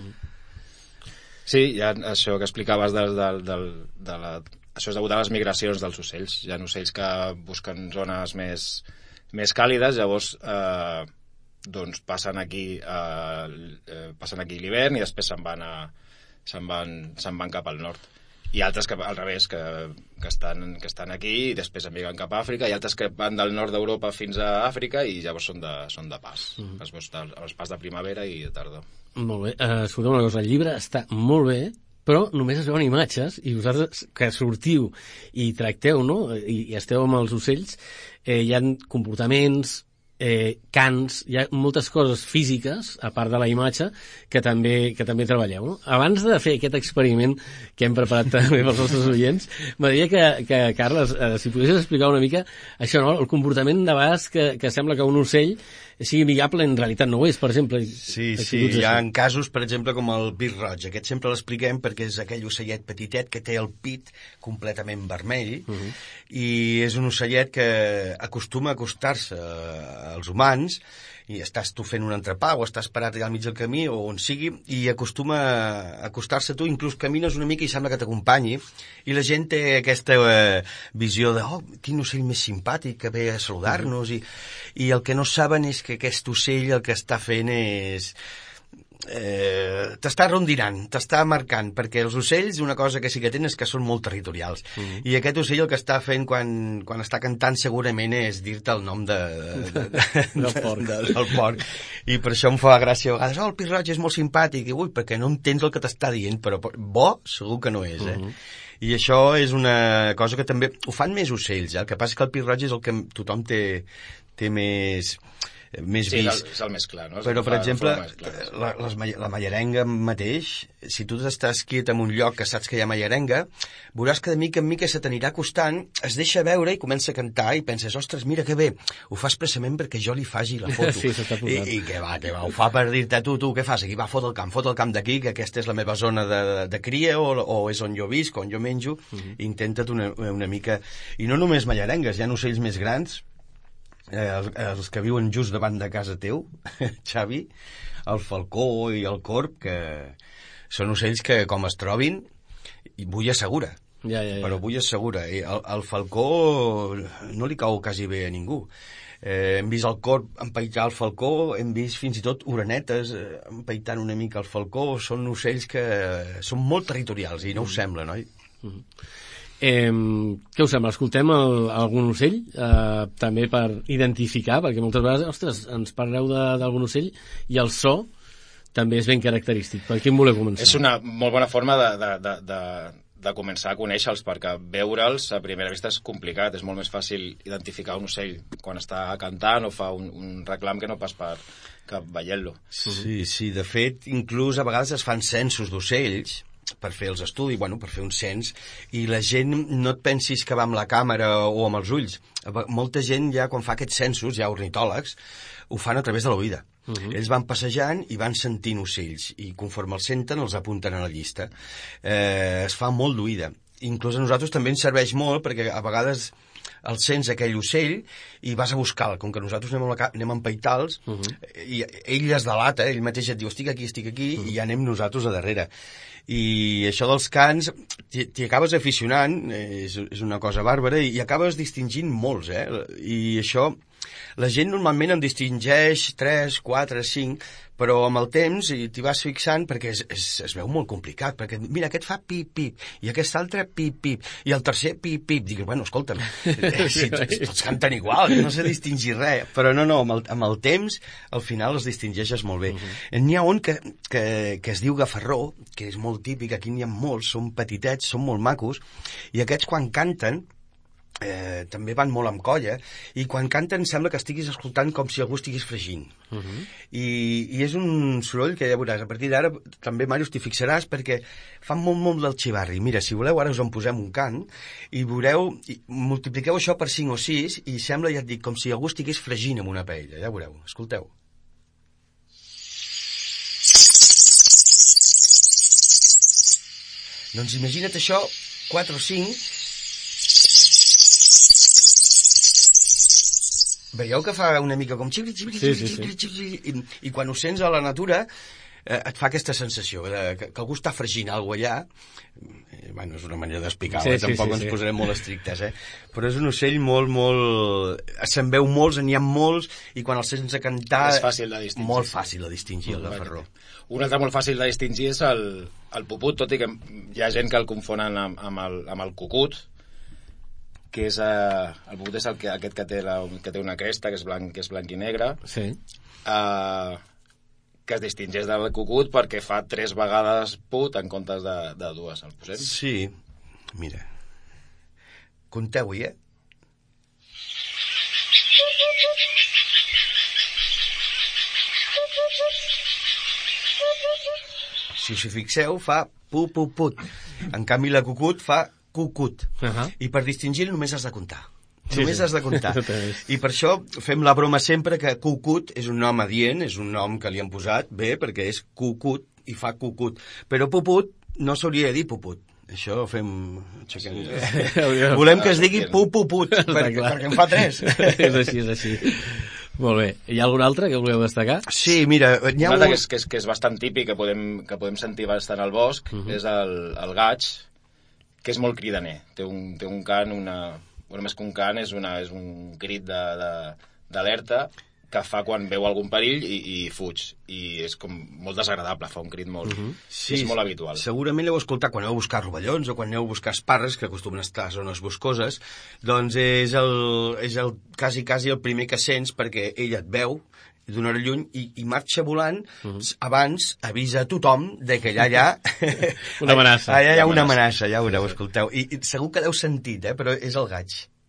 Sí, ja això que explicaves del, del, del, de la... Això és degut a les migracions dels ocells. Hi ha ocells que busquen zones més... més càlides, llavors eh, doncs passen aquí eh, passen aquí l'hivern i després se'n van, a, se'n van, se'n van cap al nord. I altres que al revés, que, que, estan, que estan aquí i després emigren cap a Àfrica, i altres que van del nord d'Europa fins a Àfrica i llavors són de, són de pas. Mm -hmm. Els, els pas de primavera i de tardor. Molt bé. Uh, escolteu una cosa, el llibre està molt bé, però només es veuen imatges i vosaltres que sortiu i tracteu, no?, i, i esteu amb els ocells, eh, hi ha comportaments, eh, cants, hi ha moltes coses físiques, a part de la imatge, que també, que també treballeu, no? Abans de fer aquest experiment que hem preparat també pels nostres oients, m'agradaria que, que Carles, eh, si poguessis explicar una mica això, no?, el comportament de vegades que, que sembla que un ocell sigui amigable, en realitat no ho és, per exemple. Sí, sí, hi ha en casos, per exemple, com el pit roig. Aquest sempre l'expliquem perquè és aquell ocellet petitet que té el pit completament vermell, uh -huh. i és un ocellet que acostuma a acostar-se als humans, i estàs tu fent un entrepà o estàs parat allà al mig del camí o on sigui, i acostuma a acostar-se a tu, inclús camines una mica i sembla que t'acompanyi, i la gent té aquesta eh, visió de, oh, quin ocell més simpàtic que ve a saludar-nos, uh -huh. i, i el que no saben és que aquest ocell el que està fent és... Eh, t'està rondinant, t'està marcant, perquè els ocells una cosa que sí que tenen és que són molt territorials, uh -huh. i aquest ocell el que està fent quan, quan està cantant segurament és dir-te el nom de, de, de, de, del, porc. De, del porc, i per això em fa gràcia a vegades, oh, el pit roig és molt simpàtic, i ui, perquè no entens el que t'està dient, però bo segur que no és, eh? Uh -huh. I això és una cosa que també ho fan més ocells, eh? El que passa és que el pit roig és el que tothom té, té més... més sí, vist. és el més clar, no? Però, per exemple, la, les, la mallarenga mateix, si tu estàs quiet en un lloc que saps que hi ha mallarenga, veuràs que de mica en mica se t'anirà acostant, es deixa veure i comença a cantar i penses, ostres, mira que bé, ho fa expressament perquè jo li faci la foto. Sí, s'està posant. I, I què va, què va, ho fa per dir-te, tu, tu, què fas aquí? Va, fot el camp, fot el camp d'aquí, que aquesta és la meva zona de, de, de cria o, o és on jo visc, on jo menjo. Uh -huh. Intenta't una, una mica... I no només mallarengues, hi ha ocells més grans, Eh, els, els que viuen just davant de casa teu, Xavi, el falcó i el corb, que són ocells que, com es trobin, vull assegura. Ja, ja, ja. Però vull assegura. El, el falcó no li cau quasi bé a ningú. Eh, hem vist el corb empaitar el falcó, hem vist fins i tot orenetes eh, empaitant una mica el falcó. Són ocells que són molt territorials i no us sembla, no? Mm. Eh, què us sembla? Escoltem el, algun ocell eh, també per identificar, perquè moltes vegades, ostres, ens parleu d'algun ocell i el so també és ben característic. Per quin voleu començar? És una molt bona forma de, de, de, de, de començar a conèixer-los, perquè veure'ls a primera vista és complicat. És molt més fàcil identificar un ocell quan està cantant o fa un, un reclam que no pas per que veient-lo. Sí, sí, de fet, inclús a vegades es fan censos d'ocells per fer els estudis, bueno, per fer un cens, i la gent no et pensis que va amb la càmera o amb els ulls. Molta gent ja quan fa aquests censos, ja ornitòlegs, ho fan a través de l'oïda. Uh -huh. Ells van passejant i van sentint ocells, i conforme els senten els apunten a la llista. Eh, es fa molt d'oïda. Inclús a nosaltres també ens serveix molt, perquè a vegades el sents aquell ocell i vas a buscar-lo. Com que nosaltres anem, la, anem amb peitals, uh -huh. i ell es delata, ell mateix et diu estic aquí, estic aquí, uh -huh. i ja anem nosaltres a darrere. I això dels cants t'hi acabes aficionant, és, és una cosa bàrbara, i, i acabes distingint molts, eh? I això, la gent normalment en distingeix tres, quatre, cinc, però amb el temps t'hi vas fixant perquè es, es, es veu molt complicat, perquè mira, aquest fa pip, pip, i aquest altre pip, pip, i el tercer pip, pip. Digues, bueno, escolta'm, si tots, tots canten igual, no sé distingir res, però no, no, amb el, amb el temps al final els distingeixes molt bé. Uh-huh. N'hi ha un que, que, que es diu gafarró, que és molt típic, aquí n'hi ha molts, són petitets, són molt macos, i aquests quan canten Eh, també van molt amb colla, i quan canten sembla que estiguis escoltant com si algú estigués fregint. Uh -huh. I, i és un soroll que ja veuràs, a partir d'ara també, Màrius, t'hi fixaràs, perquè fan molt, molt del xivarri. Mira, si voleu, ara us en posem un cant i veureu, i multipliqueu això per cinc o sis i sembla, ja et dic, com si algú estigués fregint amb una paella. Ja veureu, escolteu. Doncs imagina't això, quatre o cinc. Veieu que fa una mica com xibri, xibri, sí, xibri, sí, xibri, sí. xibri, i, i quan ho sents a la natura eh, et fa aquesta sensació de que, que algú està fregint alguna cosa allà. Eh, bueno, és una manera d'explicar-ho, sí, eh? Tampoc sí, sí, ens sí. posarem molt estrictes, eh? Però és un ocell molt, molt... Se'n veu molts, n'hi ha molts, i quan els sents a cantar... És fàcil de distingir. Molt fàcil de distingir, el gafarró. Un altre molt fàcil de distingir és el, el puput, tot i que hi ha gent que el confonen amb, amb, el, amb el cucut, que és, eh, el puput és el que, aquest que té, la, que té una cresta, que és blanc, que és blanc i negre, sí. eh, que es distingeix del cucut perquè fa tres vegades put en comptes de, de dues. El posem? Sí, mira. Compteu-hi, eh? Si us hi fixeu, fa pu-pu-put. En canvi, la cucut fa cucut. Uh -huh. I per distingir-lo només has de comptar. Sí, només sí. has de comptar. I per això fem la broma sempre que cucut és un nom adient, és un nom que li han posat bé, perquè és cucut i fa cucut. Però puput no s'hauria de dir puput. Això fem... Sí. Volem que es digui pu-pu-put, perquè, perquè en fa tres. És així, és així. Molt bé. Hi ha algun altre que voleu destacar? Sí, mira... Hi ha un altre que és, que, és, que és bastant típic, que podem, que podem sentir bastant al bosc, uh -huh. és el, el gaig, que és molt cridaner. Té un, té un cant, una... Bueno, més que un cant, és, una, és un crit d'alerta que fa quan veu algun perill i, i fuig. I és com molt desagradable, fa un crit molt... Uh -huh. Sí, és molt habitual. Segurament l'heu escoltat quan heu a buscar rovellons o quan aneu a buscar esparres, que acostumen a estar a zones boscoses, doncs és, el, és el, quasi, quasi el primer que sents, perquè ell et veu d'una hora lluny i, i marxa volant. Uh -huh. Abans avisa a tothom de que allà hi ha una amenaça. Allà hi ha una amenaça, ja ho veureu, escolteu. I, i segur que l'heu sentit, eh? Però és el gaig.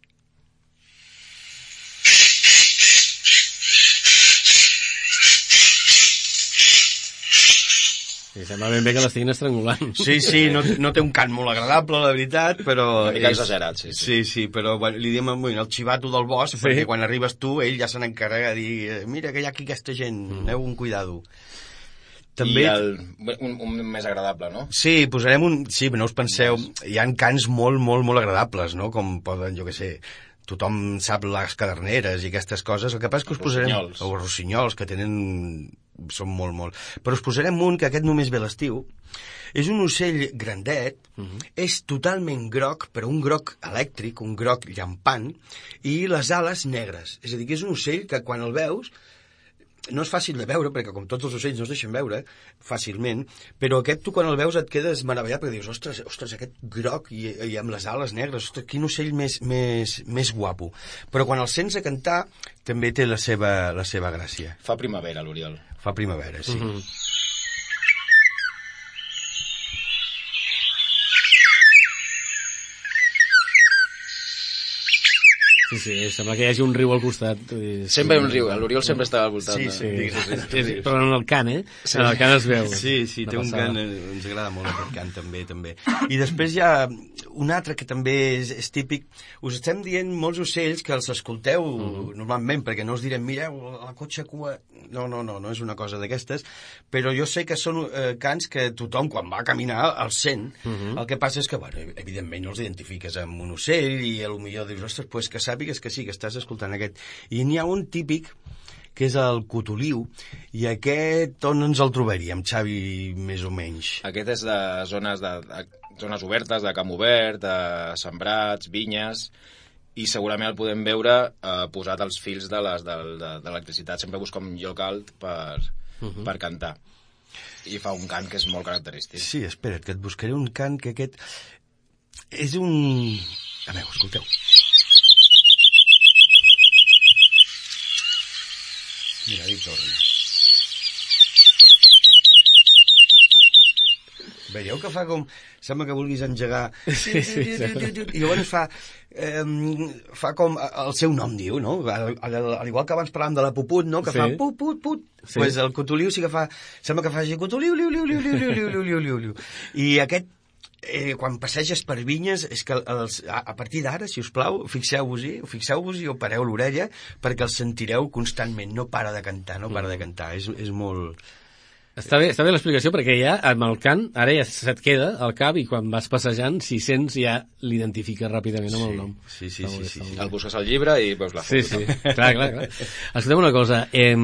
Sí, sembla ben bé que l'estiguin estrangulant. Sí, sí, no, no té un cant molt agradable, la veritat, però... Una mica és... exagerat, sí. Sí, sí, sí però bueno, li diem bueno, el xivato del bosc, sí. Perquè quan arribes tu, ell ja se n'encarrega de dir mira que hi ha aquí aquesta gent, mm. aneu un cuidado. També... I el, un, un més agradable, no? Sí, posarem un... Sí, no us penseu, hi ha cants molt, molt, molt agradables, no? Com poden, jo què sé... Tothom sap les caderneres i aquestes coses. El que passa és que us posarem... Rossinyols. Els rossinyols, que tenen... són molt, molt... Però us posarem un que aquest només ve a l'estiu. És un ocell grandet, uh -huh. és totalment groc, però un groc elèctric, un groc llampant, i les ales negres. És a dir, que és un ocell que quan el veus no és fàcil de veure, perquè com tots els ocells no es deixen veure fàcilment, però aquest tu quan el veus et quedes meravellat, perquè dius, ostres, ostres aquest groc i, i amb les ales negres, ostres, quin ocell més, més, més guapo. Però quan el sents a cantar també té la seva, la seva gràcia. Fa primavera, l'Oriol. Fa primavera, sí. Uh-huh. Sí, sí, sembla que hi hagi un riu al costat. Sempre hi ha un riu, l'Oriol sempre estava al voltant. Sí, sí, sí, sí, sí, però en el cant, eh? Sí. En el cant es veu. Sí, sí, té un cant, ens agrada molt aquest cant també, també. I després hi ha un altre que també és, és típic. Us estem dient molts ocells que els escolteu uh-huh. normalment, perquè no us direm, mireu, la cotxa cua... No, no, no, no és una cosa d'aquestes, però jo sé que són eh, cants que tothom, quan va a caminar, els sent. Uh-huh. El que passa és que, bueno, evidentment no els identifiques amb un ocell i potser dius, ostres, pues que sàpigues que sí, que estàs escoltant aquest. I n'hi ha un típic, que és el cotoliu, i aquest on ens el trobaríem, Xavi, més o menys? Aquest és de zones, de, de zones obertes, de camp obert, de sembrats, vinyes, i segurament el podem veure eh, posat als fils de l'electricitat. Sempre busca un lloc alt per, uh-huh. per cantar. I fa un cant que és molt característic. Sí, espera't, que et buscaré un cant que aquest... És un... A veure, escolteu. Mira, hi torna. Veieu que fa com... Sembla que vulguis engegar... Sí, sí, sí. I llavors fa... Eh, fa com... El seu nom diu, no? Al, al, al igual que abans parlàvem de la puput, no? Que sí. Fa put, put, put. Sí. Pues el cotoliu sí que fa... Sembla que fa així cotoliu, liu, liu, liu, liu, liu, liu, liu, liu, liu. I aquest... Eh, quan passeges per vinyes, és que els, a, a partir d'ara, si us plau, fixeu-vos-hi, fixeu-vos-hi o pareu l'orella, perquè el sentireu constantment. No para de cantar, no para de cantar. És, és molt... Està bé, està bé l'explicació, perquè ja amb el cant, ara ja se't queda al cap i quan vas passejant, si sents, ja l'identifiques ràpidament amb el nom. Sí, sí, sí. sí, sí. El busques al llibre i veus la foto. Sí, sí, clar, clar, clar. Escolta'm una cosa, eh,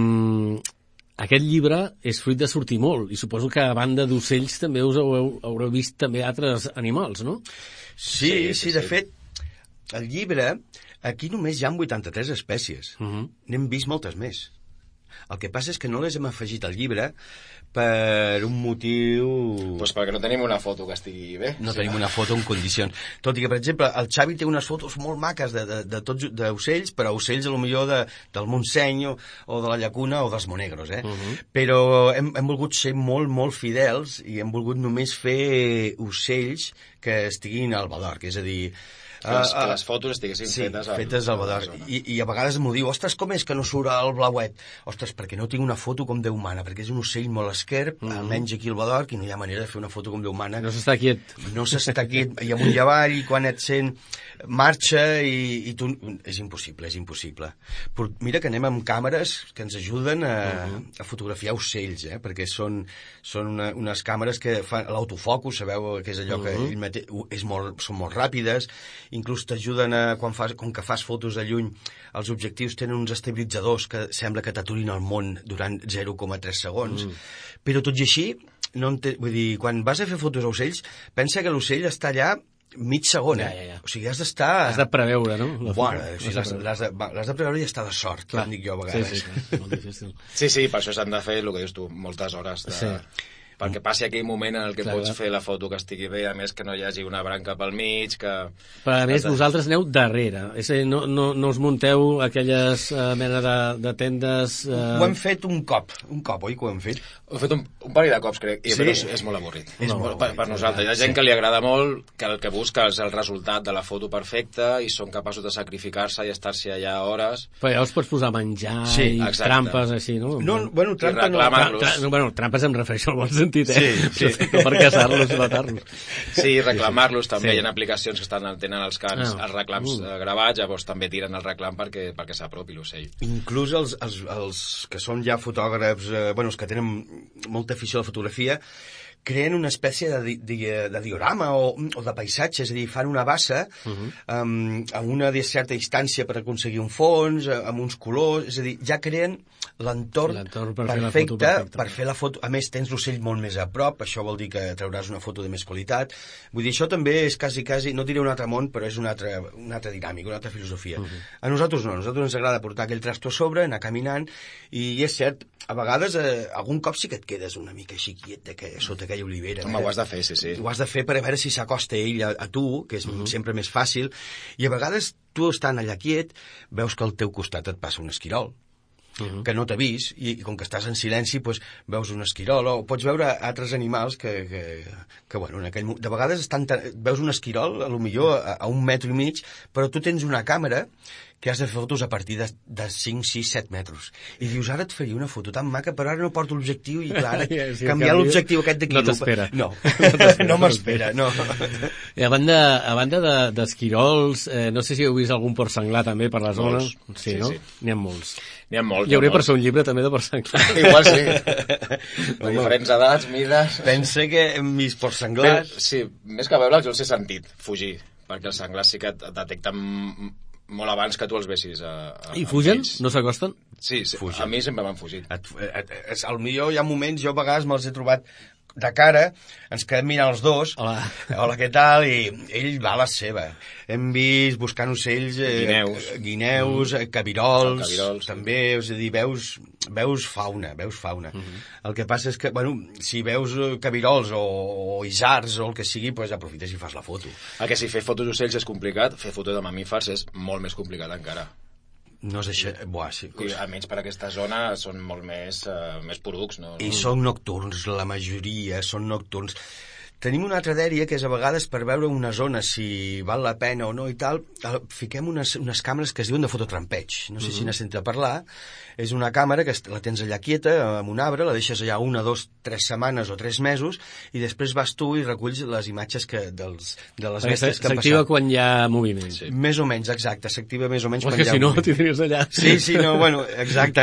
aquest llibre és fruit de sortir molt, i suposo que a banda d'ocells també us haureu, haureu vist també altres animals, no? Sí, sí, sí, sí, de fet, el llibre, aquí només hi ha vuitanta-tres espècies. Uh-huh. N'hem vist moltes més. El que passa és que no les hem afegit al llibre per un motiu... Pues perquè no tenim una foto que estigui bé. No sí. Tenim una foto en condicions. Tot i que, per exemple, el Xavi té unes fotos molt maques de, de, de tots d'ocells, però ocells a lo millor de, del Montseny o, o de la Llacuna o dels Monegros, eh? Uh-huh. Però hem, hem volgut ser molt, molt fidels i hem volgut només fer ocells que estiguin al Badorc, és a dir... Que les, que les fotos estiguessin sí, fetes, al, fetes al Badorc. I, I a vegades m'ho diu, ostres, com és que no surt el blauet? Ostres, perquè no tinc una foto com Déu mana, perquè és un ocell molt esquerp, mm-hmm. almenys aquí al Badorc, i no hi ha manera de fer una foto com Déu mana. No s'està quiet. No s'està quiet, i amunt i avall, i quan et sent marxa, i, i tu... És impossible, és impossible. Però mira que anem amb càmeres que ens ajuden a, mm-hmm. a fotografiar ocells, eh? Perquè són, són una, unes càmeres que fan l'autofocus, sabeu que és allò mm-hmm. que ell mate, és molt, són molt ràpides, inclús t'ajuden a, quan fas, com que fas fotos de lluny, els objectius tenen uns estabilitzadors que sembla que t'aturin el món durant zero coma tres segons. Mm. Però tot i així, no te, vull dir, quan vas a fer fotos a ocells, pensa que l'ocell està allà mig segon, eh? Ja, ja, ja. O sigui, has d'estar... Has de preveure, no? Bueno, o sigui, l'has, l'has, de, l'has de preveure i estar de sort, que en dic jo a vegades. Sí, sí, sí, molt difícil. Sí, sí, per això s'han de fer, el que dius tu, moltes hores de... Sí. Perquè passi aquell moment en el que clar, pots fer la foto que estigui bé, a més que no hi hagi una branca pel mig, que... Però a més de... vosaltres aneu darrere, és a dir, no, no, no us munteu aquelles uh, mena de, de tendes... Uh... Ho hem fet un cop, un cop, oi que ho hem fet? Ho hem fet un, un parell de cops, crec, i sí? Però és, és molt avorrit. És no, molt, per, per nosaltres. Hi ha gent sí. que li agrada molt, que el que busca és el resultat de la foto perfecta i són capaços de sacrificar-se i estar-se allà hores. Però llavors pots posar menjar sí, i exacte. Trampes així, no? No, bueno, trampa no. Tra, tra, no. Bueno, trampes em refereixo al bon sentit, eh? Sí, sí. Per caçar-los i matar-los. Sí, reclamar-los també. Sí. Hi ha aplicacions que estan tenen als camps ah. els reclams uh. gravats, llavors també tiren el reclam perquè, perquè s'apropi l'ocell. Inclús els, els, els que són ja fotògrafs, eh, bueno, els que tenen molta afició a la fotografia, creen una espècie de, di, de, de diorama o, o de paisatge, és a dir, fan una bassa uh-huh. um, a una certa distància per aconseguir un fons, amb uns colors, és a dir, ja creen l'entorn perfecte per, per fer la foto. A més, tens l'ocell molt més a prop, això vol dir que trauràs una foto de més qualitat. Vull dir, això també és quasi, quasi, no diré un altre món, però és una altra, una altra dinàmica, una altra filosofia. Uh-huh. A nosaltres no, a nosaltres ens agrada portar aquell trasto a sobre, anar caminant, i és cert, a vegades, eh, algun cop sí que et quedes una mica així quiet de que, sota aquella olivera. Home, ho has de fer, sí, sí. Ho has de fer per a veure si s'acosta ell a, a tu, que és uh-huh. sempre més fàcil, i a vegades tu estant allà quiet, veus que al teu costat et passa un esquirol. uh-huh. que no t'ha vist, i, i com que estàs en silenci, doncs, veus un esquirol, o pots veure altres animals que, que, que bueno, en aquell, de vegades estan, veus un esquirol, a lo millor a, a un metro i mig, però tu tens una càmera que has de fer fotos a partir de, de cinc, sis, set metres. I dius, ara et faria una foto tan maca, però ara no porto l'objectiu, i clar, ara sí, canviar l'objectiu aquest d'aquí... No t'espera. No, no, no m'espera, no. I a banda, a banda d'esquirols, de, eh, no sé si heu vist algun porc senglar també per la zona. Molts. Sí, sí, no? Sí. N'hi ha molts. N'hi ha molts. Hi hauria per ser un llibre també de porc senglar. Igual sí. De diferents edats, mides... Pensa que hem vist porcs senglars... Sí, més que veure'ls, jo els he sentit fugir, perquè els senglars sí que et detecten molt abans que tu els vessis. A, a, I fugen? No s'acosten? Sí, sí, a mi sempre m'han fugit. Et, et, et, al millor hi ha moments, jo a vegades me'ls he trobat de cara, ens quedem mirant els dos, hola, hola què tal, i ell va a la seva. Hem vist buscant ocells, eh, guineus, guineus mm. cabirols, cabirols, també, és a dir, veus, veus fauna, veus fauna. Mm -hmm. El que passa és que, bueno, si veus cabirols o, o isards o el que sigui, pues aprofites i fas la foto. El que si fer fotos d'ocells és complicat, fer fotos de mamífers és molt més complicat encara. No és això... Buah, sí. I, almenys per aquesta zona són molt més, uh, més porucs, no? I són nocturns, la majoria són nocturns. Tenim una altra dèria que és a vegades per veure una zona si val la pena o no i tal, fiquem unes, unes càmeres que es diuen de fototrampeig. No sé uh-huh. si n'has sentit a parlar. És una càmera que la tens allà quieta, amb un arbre, la deixes allà una, dos, tres setmanes o tres mesos, i després vas tu i reculls les imatges que, dels, de les bèsties que han passat. S'activa quan hi ha moviment. Sí. Més o menys, exacte. S'activa més o menys o quan hi ha si no, moviment. t'hi tenies allà. Sí, sí, no, bueno, exacte.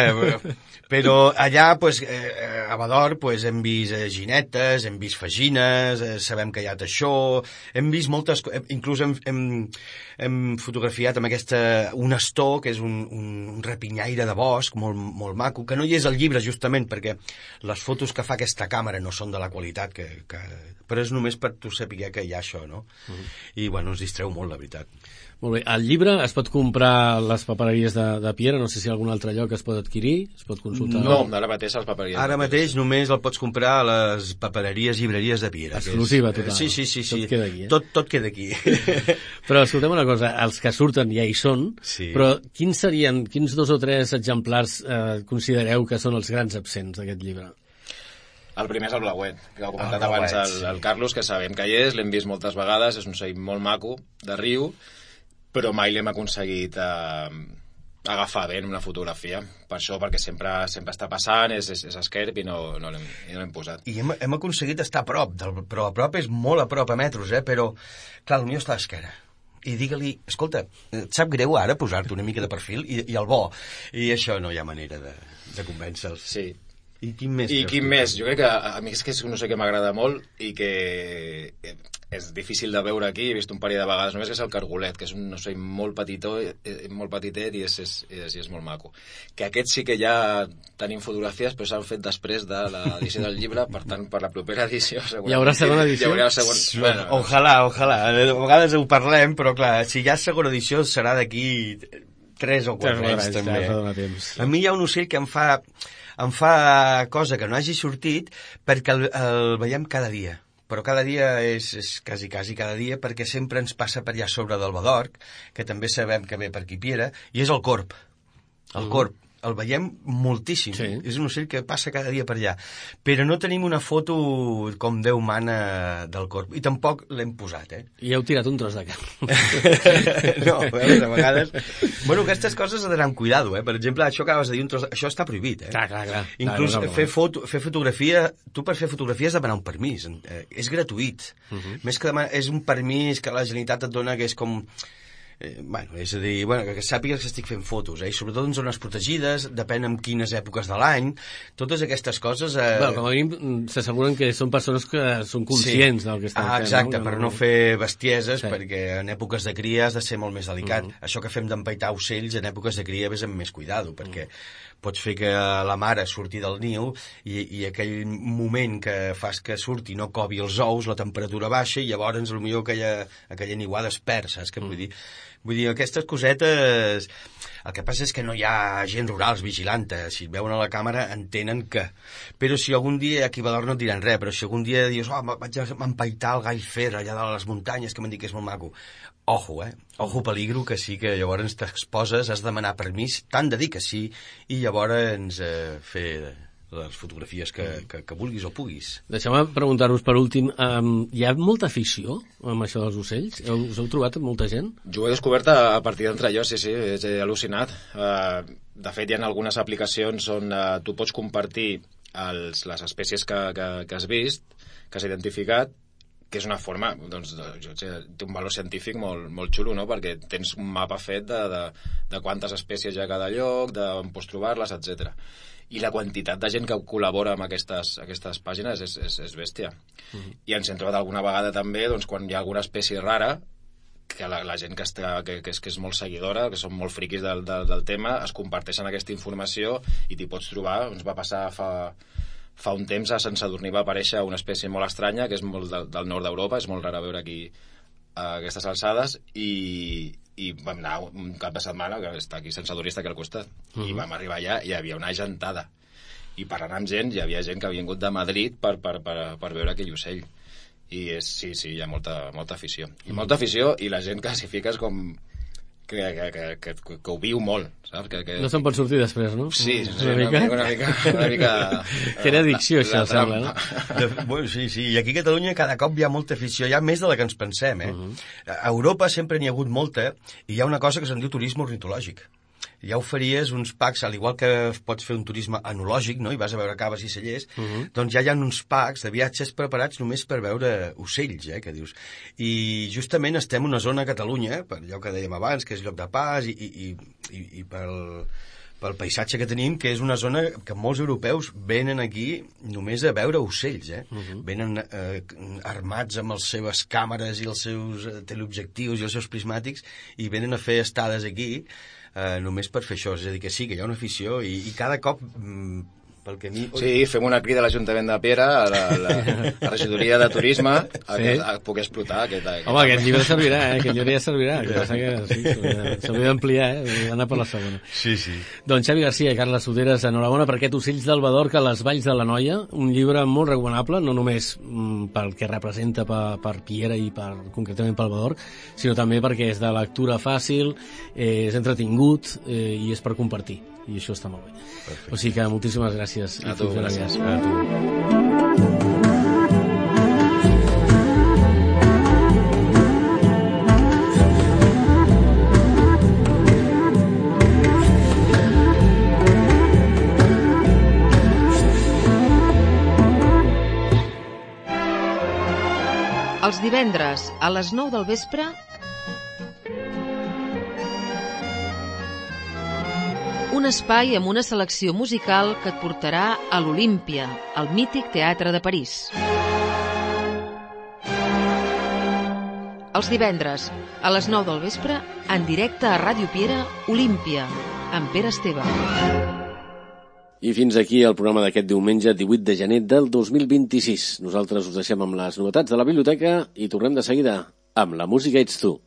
Però allà, pues, eh, a Bador, pues, hem vist eh, ginetes, hem vist fagines, eh, sabem que hi ha això, hem vist moltes... Inclús hem, hem, hem fotografiat amb aquesta... un astor, que és un, un rapinyaire de bosc, molt, molt maco, que no hi és al llibre, justament, perquè les fotos que fa aquesta càmera no són de la qualitat, que, que... però és només per tu saber que hi ha això, no? Uh-huh. I, bueno, ens distreu molt, la veritat. Molt bé. El llibre es pot comprar a les papereries de, de Piera, no sé si hi ha algun altre lloc es pot adquirir, es pot consultar... No, ara mateix a les papereries. Ara mateix només el pots comprar a les papereries, llibreries de Piera. Exclusiva, total. Sí, sí, sí. sí. Tot queda aquí, eh? Tot, tot queda aquí. Però escoltem una cosa, els que surten ja hi són, sí. Però quins serien, quins dos o tres exemplars eh, considereu que són els grans absents d'aquest llibre? El primer és el blauet, que ho ha comentat abans el, sí. el Carlos, que sabem que hi és, l'hem vist moltes vegades, és un ocell molt maco, de riu, però mai l'hem aconseguit eh, agafar bé en una fotografia. Per això, perquè sempre sempre està passant, és, és, és esquerp i no, no l'hem posat. I hem, hem aconseguit estar a prop, del, però a prop és molt a prop a metros, eh? Però, clar, el millor està a l'esquerra. I digue-li, escolta, et sap greu ara posar-te una mica de perfil i, i el bo. I això no hi ha manera de, de convèncer-los. Sí. I quin més? I quin més? Jo crec que a mi és que és un ocell que m'agrada molt i que és difícil de veure aquí, he vist un parell de vegades només, que és el cargolet, que és un ocell molt petitó, molt petitet i és, és, és, és molt maco. Que aquest sí que ja tenim fotografies, però s'han fet després de l'edició del llibre, per tant, per la propera edició... Hi haurà segona edició? Hi haurà segon... Bueno, ojalà, ojalà. A vegades ho parlem, però clar, si hi ha segona edició serà d'aquí tres o quatre anys, també. A mi hi ha un ocell que em fa... em fa cosa que no hagi sortit perquè el, el veiem cada dia, però cada dia és, és quasi, quasi cada dia, perquè sempre ens passa per allà sobre del Badorc, que també sabem que ve per aquí Piera, i és el corb. El corb. El veiem moltíssim. Sí. És un ocell que passa cada dia per allà. Però no tenim una foto com Déu mana del corb. I tampoc l'hem posat, eh? I heu tirat un tros de carn. No, a veure, a vegades... Bueno, aquestes coses ha d'anar amb cuidado, eh? Per exemple, això que acabes de dir, un tros... això està prohibit, eh? Clar, clar, clar. Inclús clar, no, no, fer, foto, fer fotografia... Tu per fer fotografia has de demanar un permís. Eh, és gratuït. Uh -huh. Més que demanar... És un permís que la Generalitat et dona que és com... Eh, bueno, és a dir, bueno, que sàpigues que estic fent fotos, eh? I sobretot en zones protegides, depèn en quines èpoques de l'any, totes aquestes coses... Eh... Bueno, com a mínim s'asseguren que són persones que són conscients sí. del que estan ah, fent. Exacte, no? per no fer bestieses, sí. Perquè en èpoques de cria has de ser molt més delicat. Uh -huh. Això que fem d'empaitar ocells en èpoques de cria ves amb més cuidado, perquè uh -huh. pots fer que la mare surti del niu i, i aquell moment que fas que surti no covi els ous, la temperatura baixa i llavors potser aquella, aquella niuada es perd, saps què uh -huh. vull dir? Vull dir, aquestes cosetes... El que passa és que no hi ha gent rurals vigilant. Si et veuen a la càmera, entenen que... Però si algun dia, aquí a Badalona no et diran res, però si algun dia dius, oh, vaig a empaitar el gall fer allà de les muntanyes, que m'han dit que és molt maco. Ojo, eh? Ojo peligro, que sí que llavors t'exposes, has de demanar permís, t'han de dir que sí, i llavors eh, fer les fotografies que, que, que vulguis o puguis. Deixeu-me preguntar-vos per últim, um, hi ha molta afició amb això dels ocells? Us heu trobat molta gent? Jo ho he descobert a, a partir d'entre jo, sí, sí, he al·lucinat. Uh, de fet, hi ha algunes aplicacions on uh, tu pots compartir els, les espècies que, que, que has vist, que has identificat, que és una forma, doncs, de, jo sé, té un valor científic molt, molt xulo, no?, perquè tens un mapa fet de, de, de quantes espècies hi ha a cada lloc, d'on pots trobar-les, etcètera. I la quantitat de gent que col·labora amb aquestes, aquestes pàgines és, és, és bèstia. Uh -huh. I ens hem trobat alguna vegada també, doncs, quan hi ha alguna espècie rara, que la, la gent que, està, que, que, és, que és molt seguidora, que són molt friquis del, del, del tema, es comparteixen aquesta informació i t'hi pots trobar. Ens va passar fa... Fa un temps a Sant Sadurní va aparèixer una espècie molt estranya, que és molt del, del nord d'Europa, és molt rara veure aquí a aquestes alçades, i, i vam anar un cap de setmana, que està aquí, Sant Sadurní està aquí al costat, uh -huh. i vam arribar allà i hi havia una gentada. I parlant amb gent, hi havia gent que havia vingut de Madrid per, per, per, per veure aquell ocell. I és, sí, sí, hi ha molta, molta afició. I uh -huh. molta afició, i la gent que s'hi fica és com... Que, que, que, que, que ho viu molt, saps? Que, que... No se'n pot sortir després, no? Sí, sí, una, una, mica? una mica... Una mica que era addicció, això, em sembla, no? De, bueno, sí, sí, i aquí a Catalunya cada cop hi ha molta afició, hi ha més de la que ens pensem, eh? Uh -huh. A Europa sempre n'hi ha hagut molta, i hi ha una cosa que se'n diu turisme ornitològic. Ja oferties uns packs, al igual que pots fer un turisme enològic, no?, i vas a veure caves i cellers, uh -huh. doncs ja hi ha uns packs de viatges preparats només per veure ocells, eh, que dius. I justament estem en una zona a Catalunya, per allò que dèiem abans, que és lloc de pas, i, i, i, i pel, pel paisatge que tenim, que és una zona que molts europeus venen aquí només a veure ocells, eh? Uh -huh. Venen eh, armats amb les seves càmeres i els seus eh, teleobjectius i els seus prismàtics, i venen a fer estades aquí, Uh, només per fer això, és a dir, que sí, que hi ha una afició i, i cada cop, mm, pel que a mi... Sí, fem una crida a l'Ajuntament de Piera, a la, la, la regidoria de turisme, a, sí. que, a poder explotar aquest... aquest Home, aquest llibre servirà, eh? Aquest llibre ja servirà, que passa que sí, s'hauria d'ampliar, eh? Anar per la segona. Sí, sí. Doncs Xavi Garcia i Carles Soteres, enhorabona per aquest Ocells del Badorca a les Valls de l'Anoia, un llibre molt recomanable, no només mm, pel que representa per, per Piera i per, concretament pel Badorc, sinó també perquè és de lectura fàcil, eh, és entretingut eh, i és per compartir. I això està molt bé. Perfecte. O sigui que moltíssimes gràcies. A tu, gràcies. A tu. Els divendres a les nou del vespre un espai amb una selecció musical que et portarà a l'Olímpia, al mític Teatre de París. Els divendres, a les nou del vespre, en directe a Ràdio Piera, Olímpia, amb Pere Esteve. I fins aquí el programa d'aquest diumenge divuit de gener del dos mil vint-i-sis. Nosaltres us deixem amb les novetats de la biblioteca i tornem de seguida amb La música ets tu.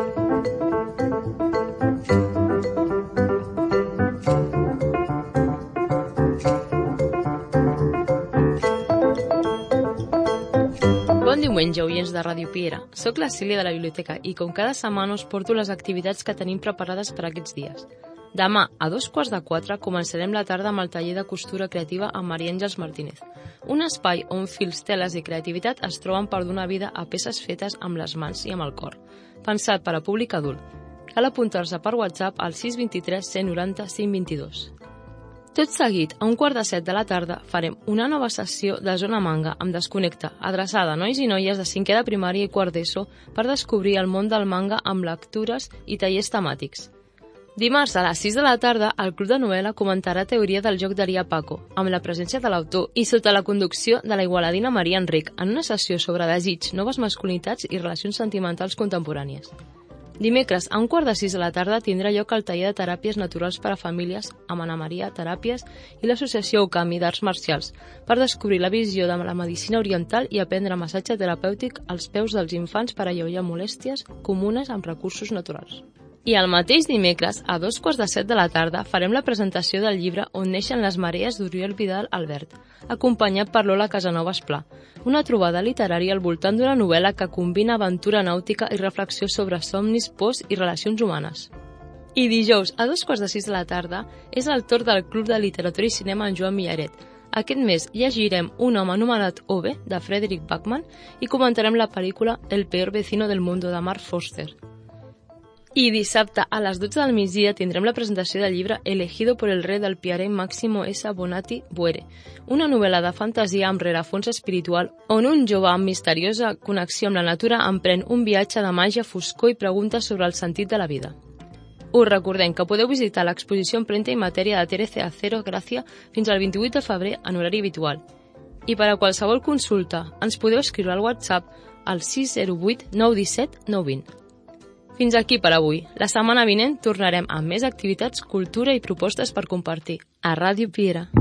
Bon diumenge, oients de Ràdio Piera. Soc la Sília de la biblioteca i com cada setmana us porto les activitats que tenim preparades per aquests dies. Demà, a dos quarts de quatre, començarem la tarda amb el taller de costura creativa amb Maria Àngels Martínez. Un espai on fils, teles i creativitat es troben per donar vida a peces fetes amb les mans i amb el cor. Pensat per a públic adult. Cal apuntar-se per WhatsApp al sis dos tres, cent noranta, cinc dos dos. Tot seguit, a un quart de set de la tarda, farem una nova sessió de Zona Manga amb Desconnecta, adreçada a nois i noies de cinquè de primària i quart d'ESO per descobrir el món del manga amb lectures i tallers temàtics. Dimarts a les sis de la tarda, el Club de Novel·la comentarà teoria del joc d'Aria Paco, amb la presència de l'autor i sota la conducció de la igualadina Maria Enric, en una sessió sobre desig, noves masculinitats i relacions sentimentals contemporànies. Dimecres, a un quart de sis de la tarda, tindrà lloc el taller de teràpies naturals per a famílies amb Ana Maria Teràpies i l'associació Okami d'Arts Marcials per descobrir la visió de la medicina oriental i aprendre massatge terapèutic als peus dels infants per alleujar molèsties comunes amb recursos naturals. I el mateix dimecres, a dos quarts de set de la tarda, farem la presentació del llibre On neixen les marees d'Oriol Vidal Albert, acompanyat per Lola Casanova Esplà, una trobada literària al voltant d'una novel·la que combina aventura nàutica i reflexió sobre somnis, pors i relacions humanes. I dijous, a dos quarts de sis de la tarda, és el torn del Club de Literatura i Cinema en Joan Millaret. Aquest mes llegirem Un home anomenat Ove, de Frederick Backman, i comentarem la pel·lícula El peor vecino del mundo, de Mark Foster. I dissabte, a les dotze del migdia, tindrem la presentació del llibre Elegido por el rey del piare Máximo S. Bonatti Buere, una novel·la de fantasia amb rerefons espiritual on un jove amb misteriosa connexió amb la natura emprèn un viatge de màgia, foscor i preguntes sobre el sentit de la vida. Us recordem que podeu visitar l'exposició Empremta i Matèria de Tere C. Acero Gràcia fins al vint-i-vuit de febrer en horari habitual. I per a qualsevol consulta, ens podeu escriure al WhatsApp al sis zero vuit nou un set nou dos zero. Fins aquí per avui. La setmana vinent tornarem amb més activitats, cultura i propostes per compartir. A Ràdio Piera.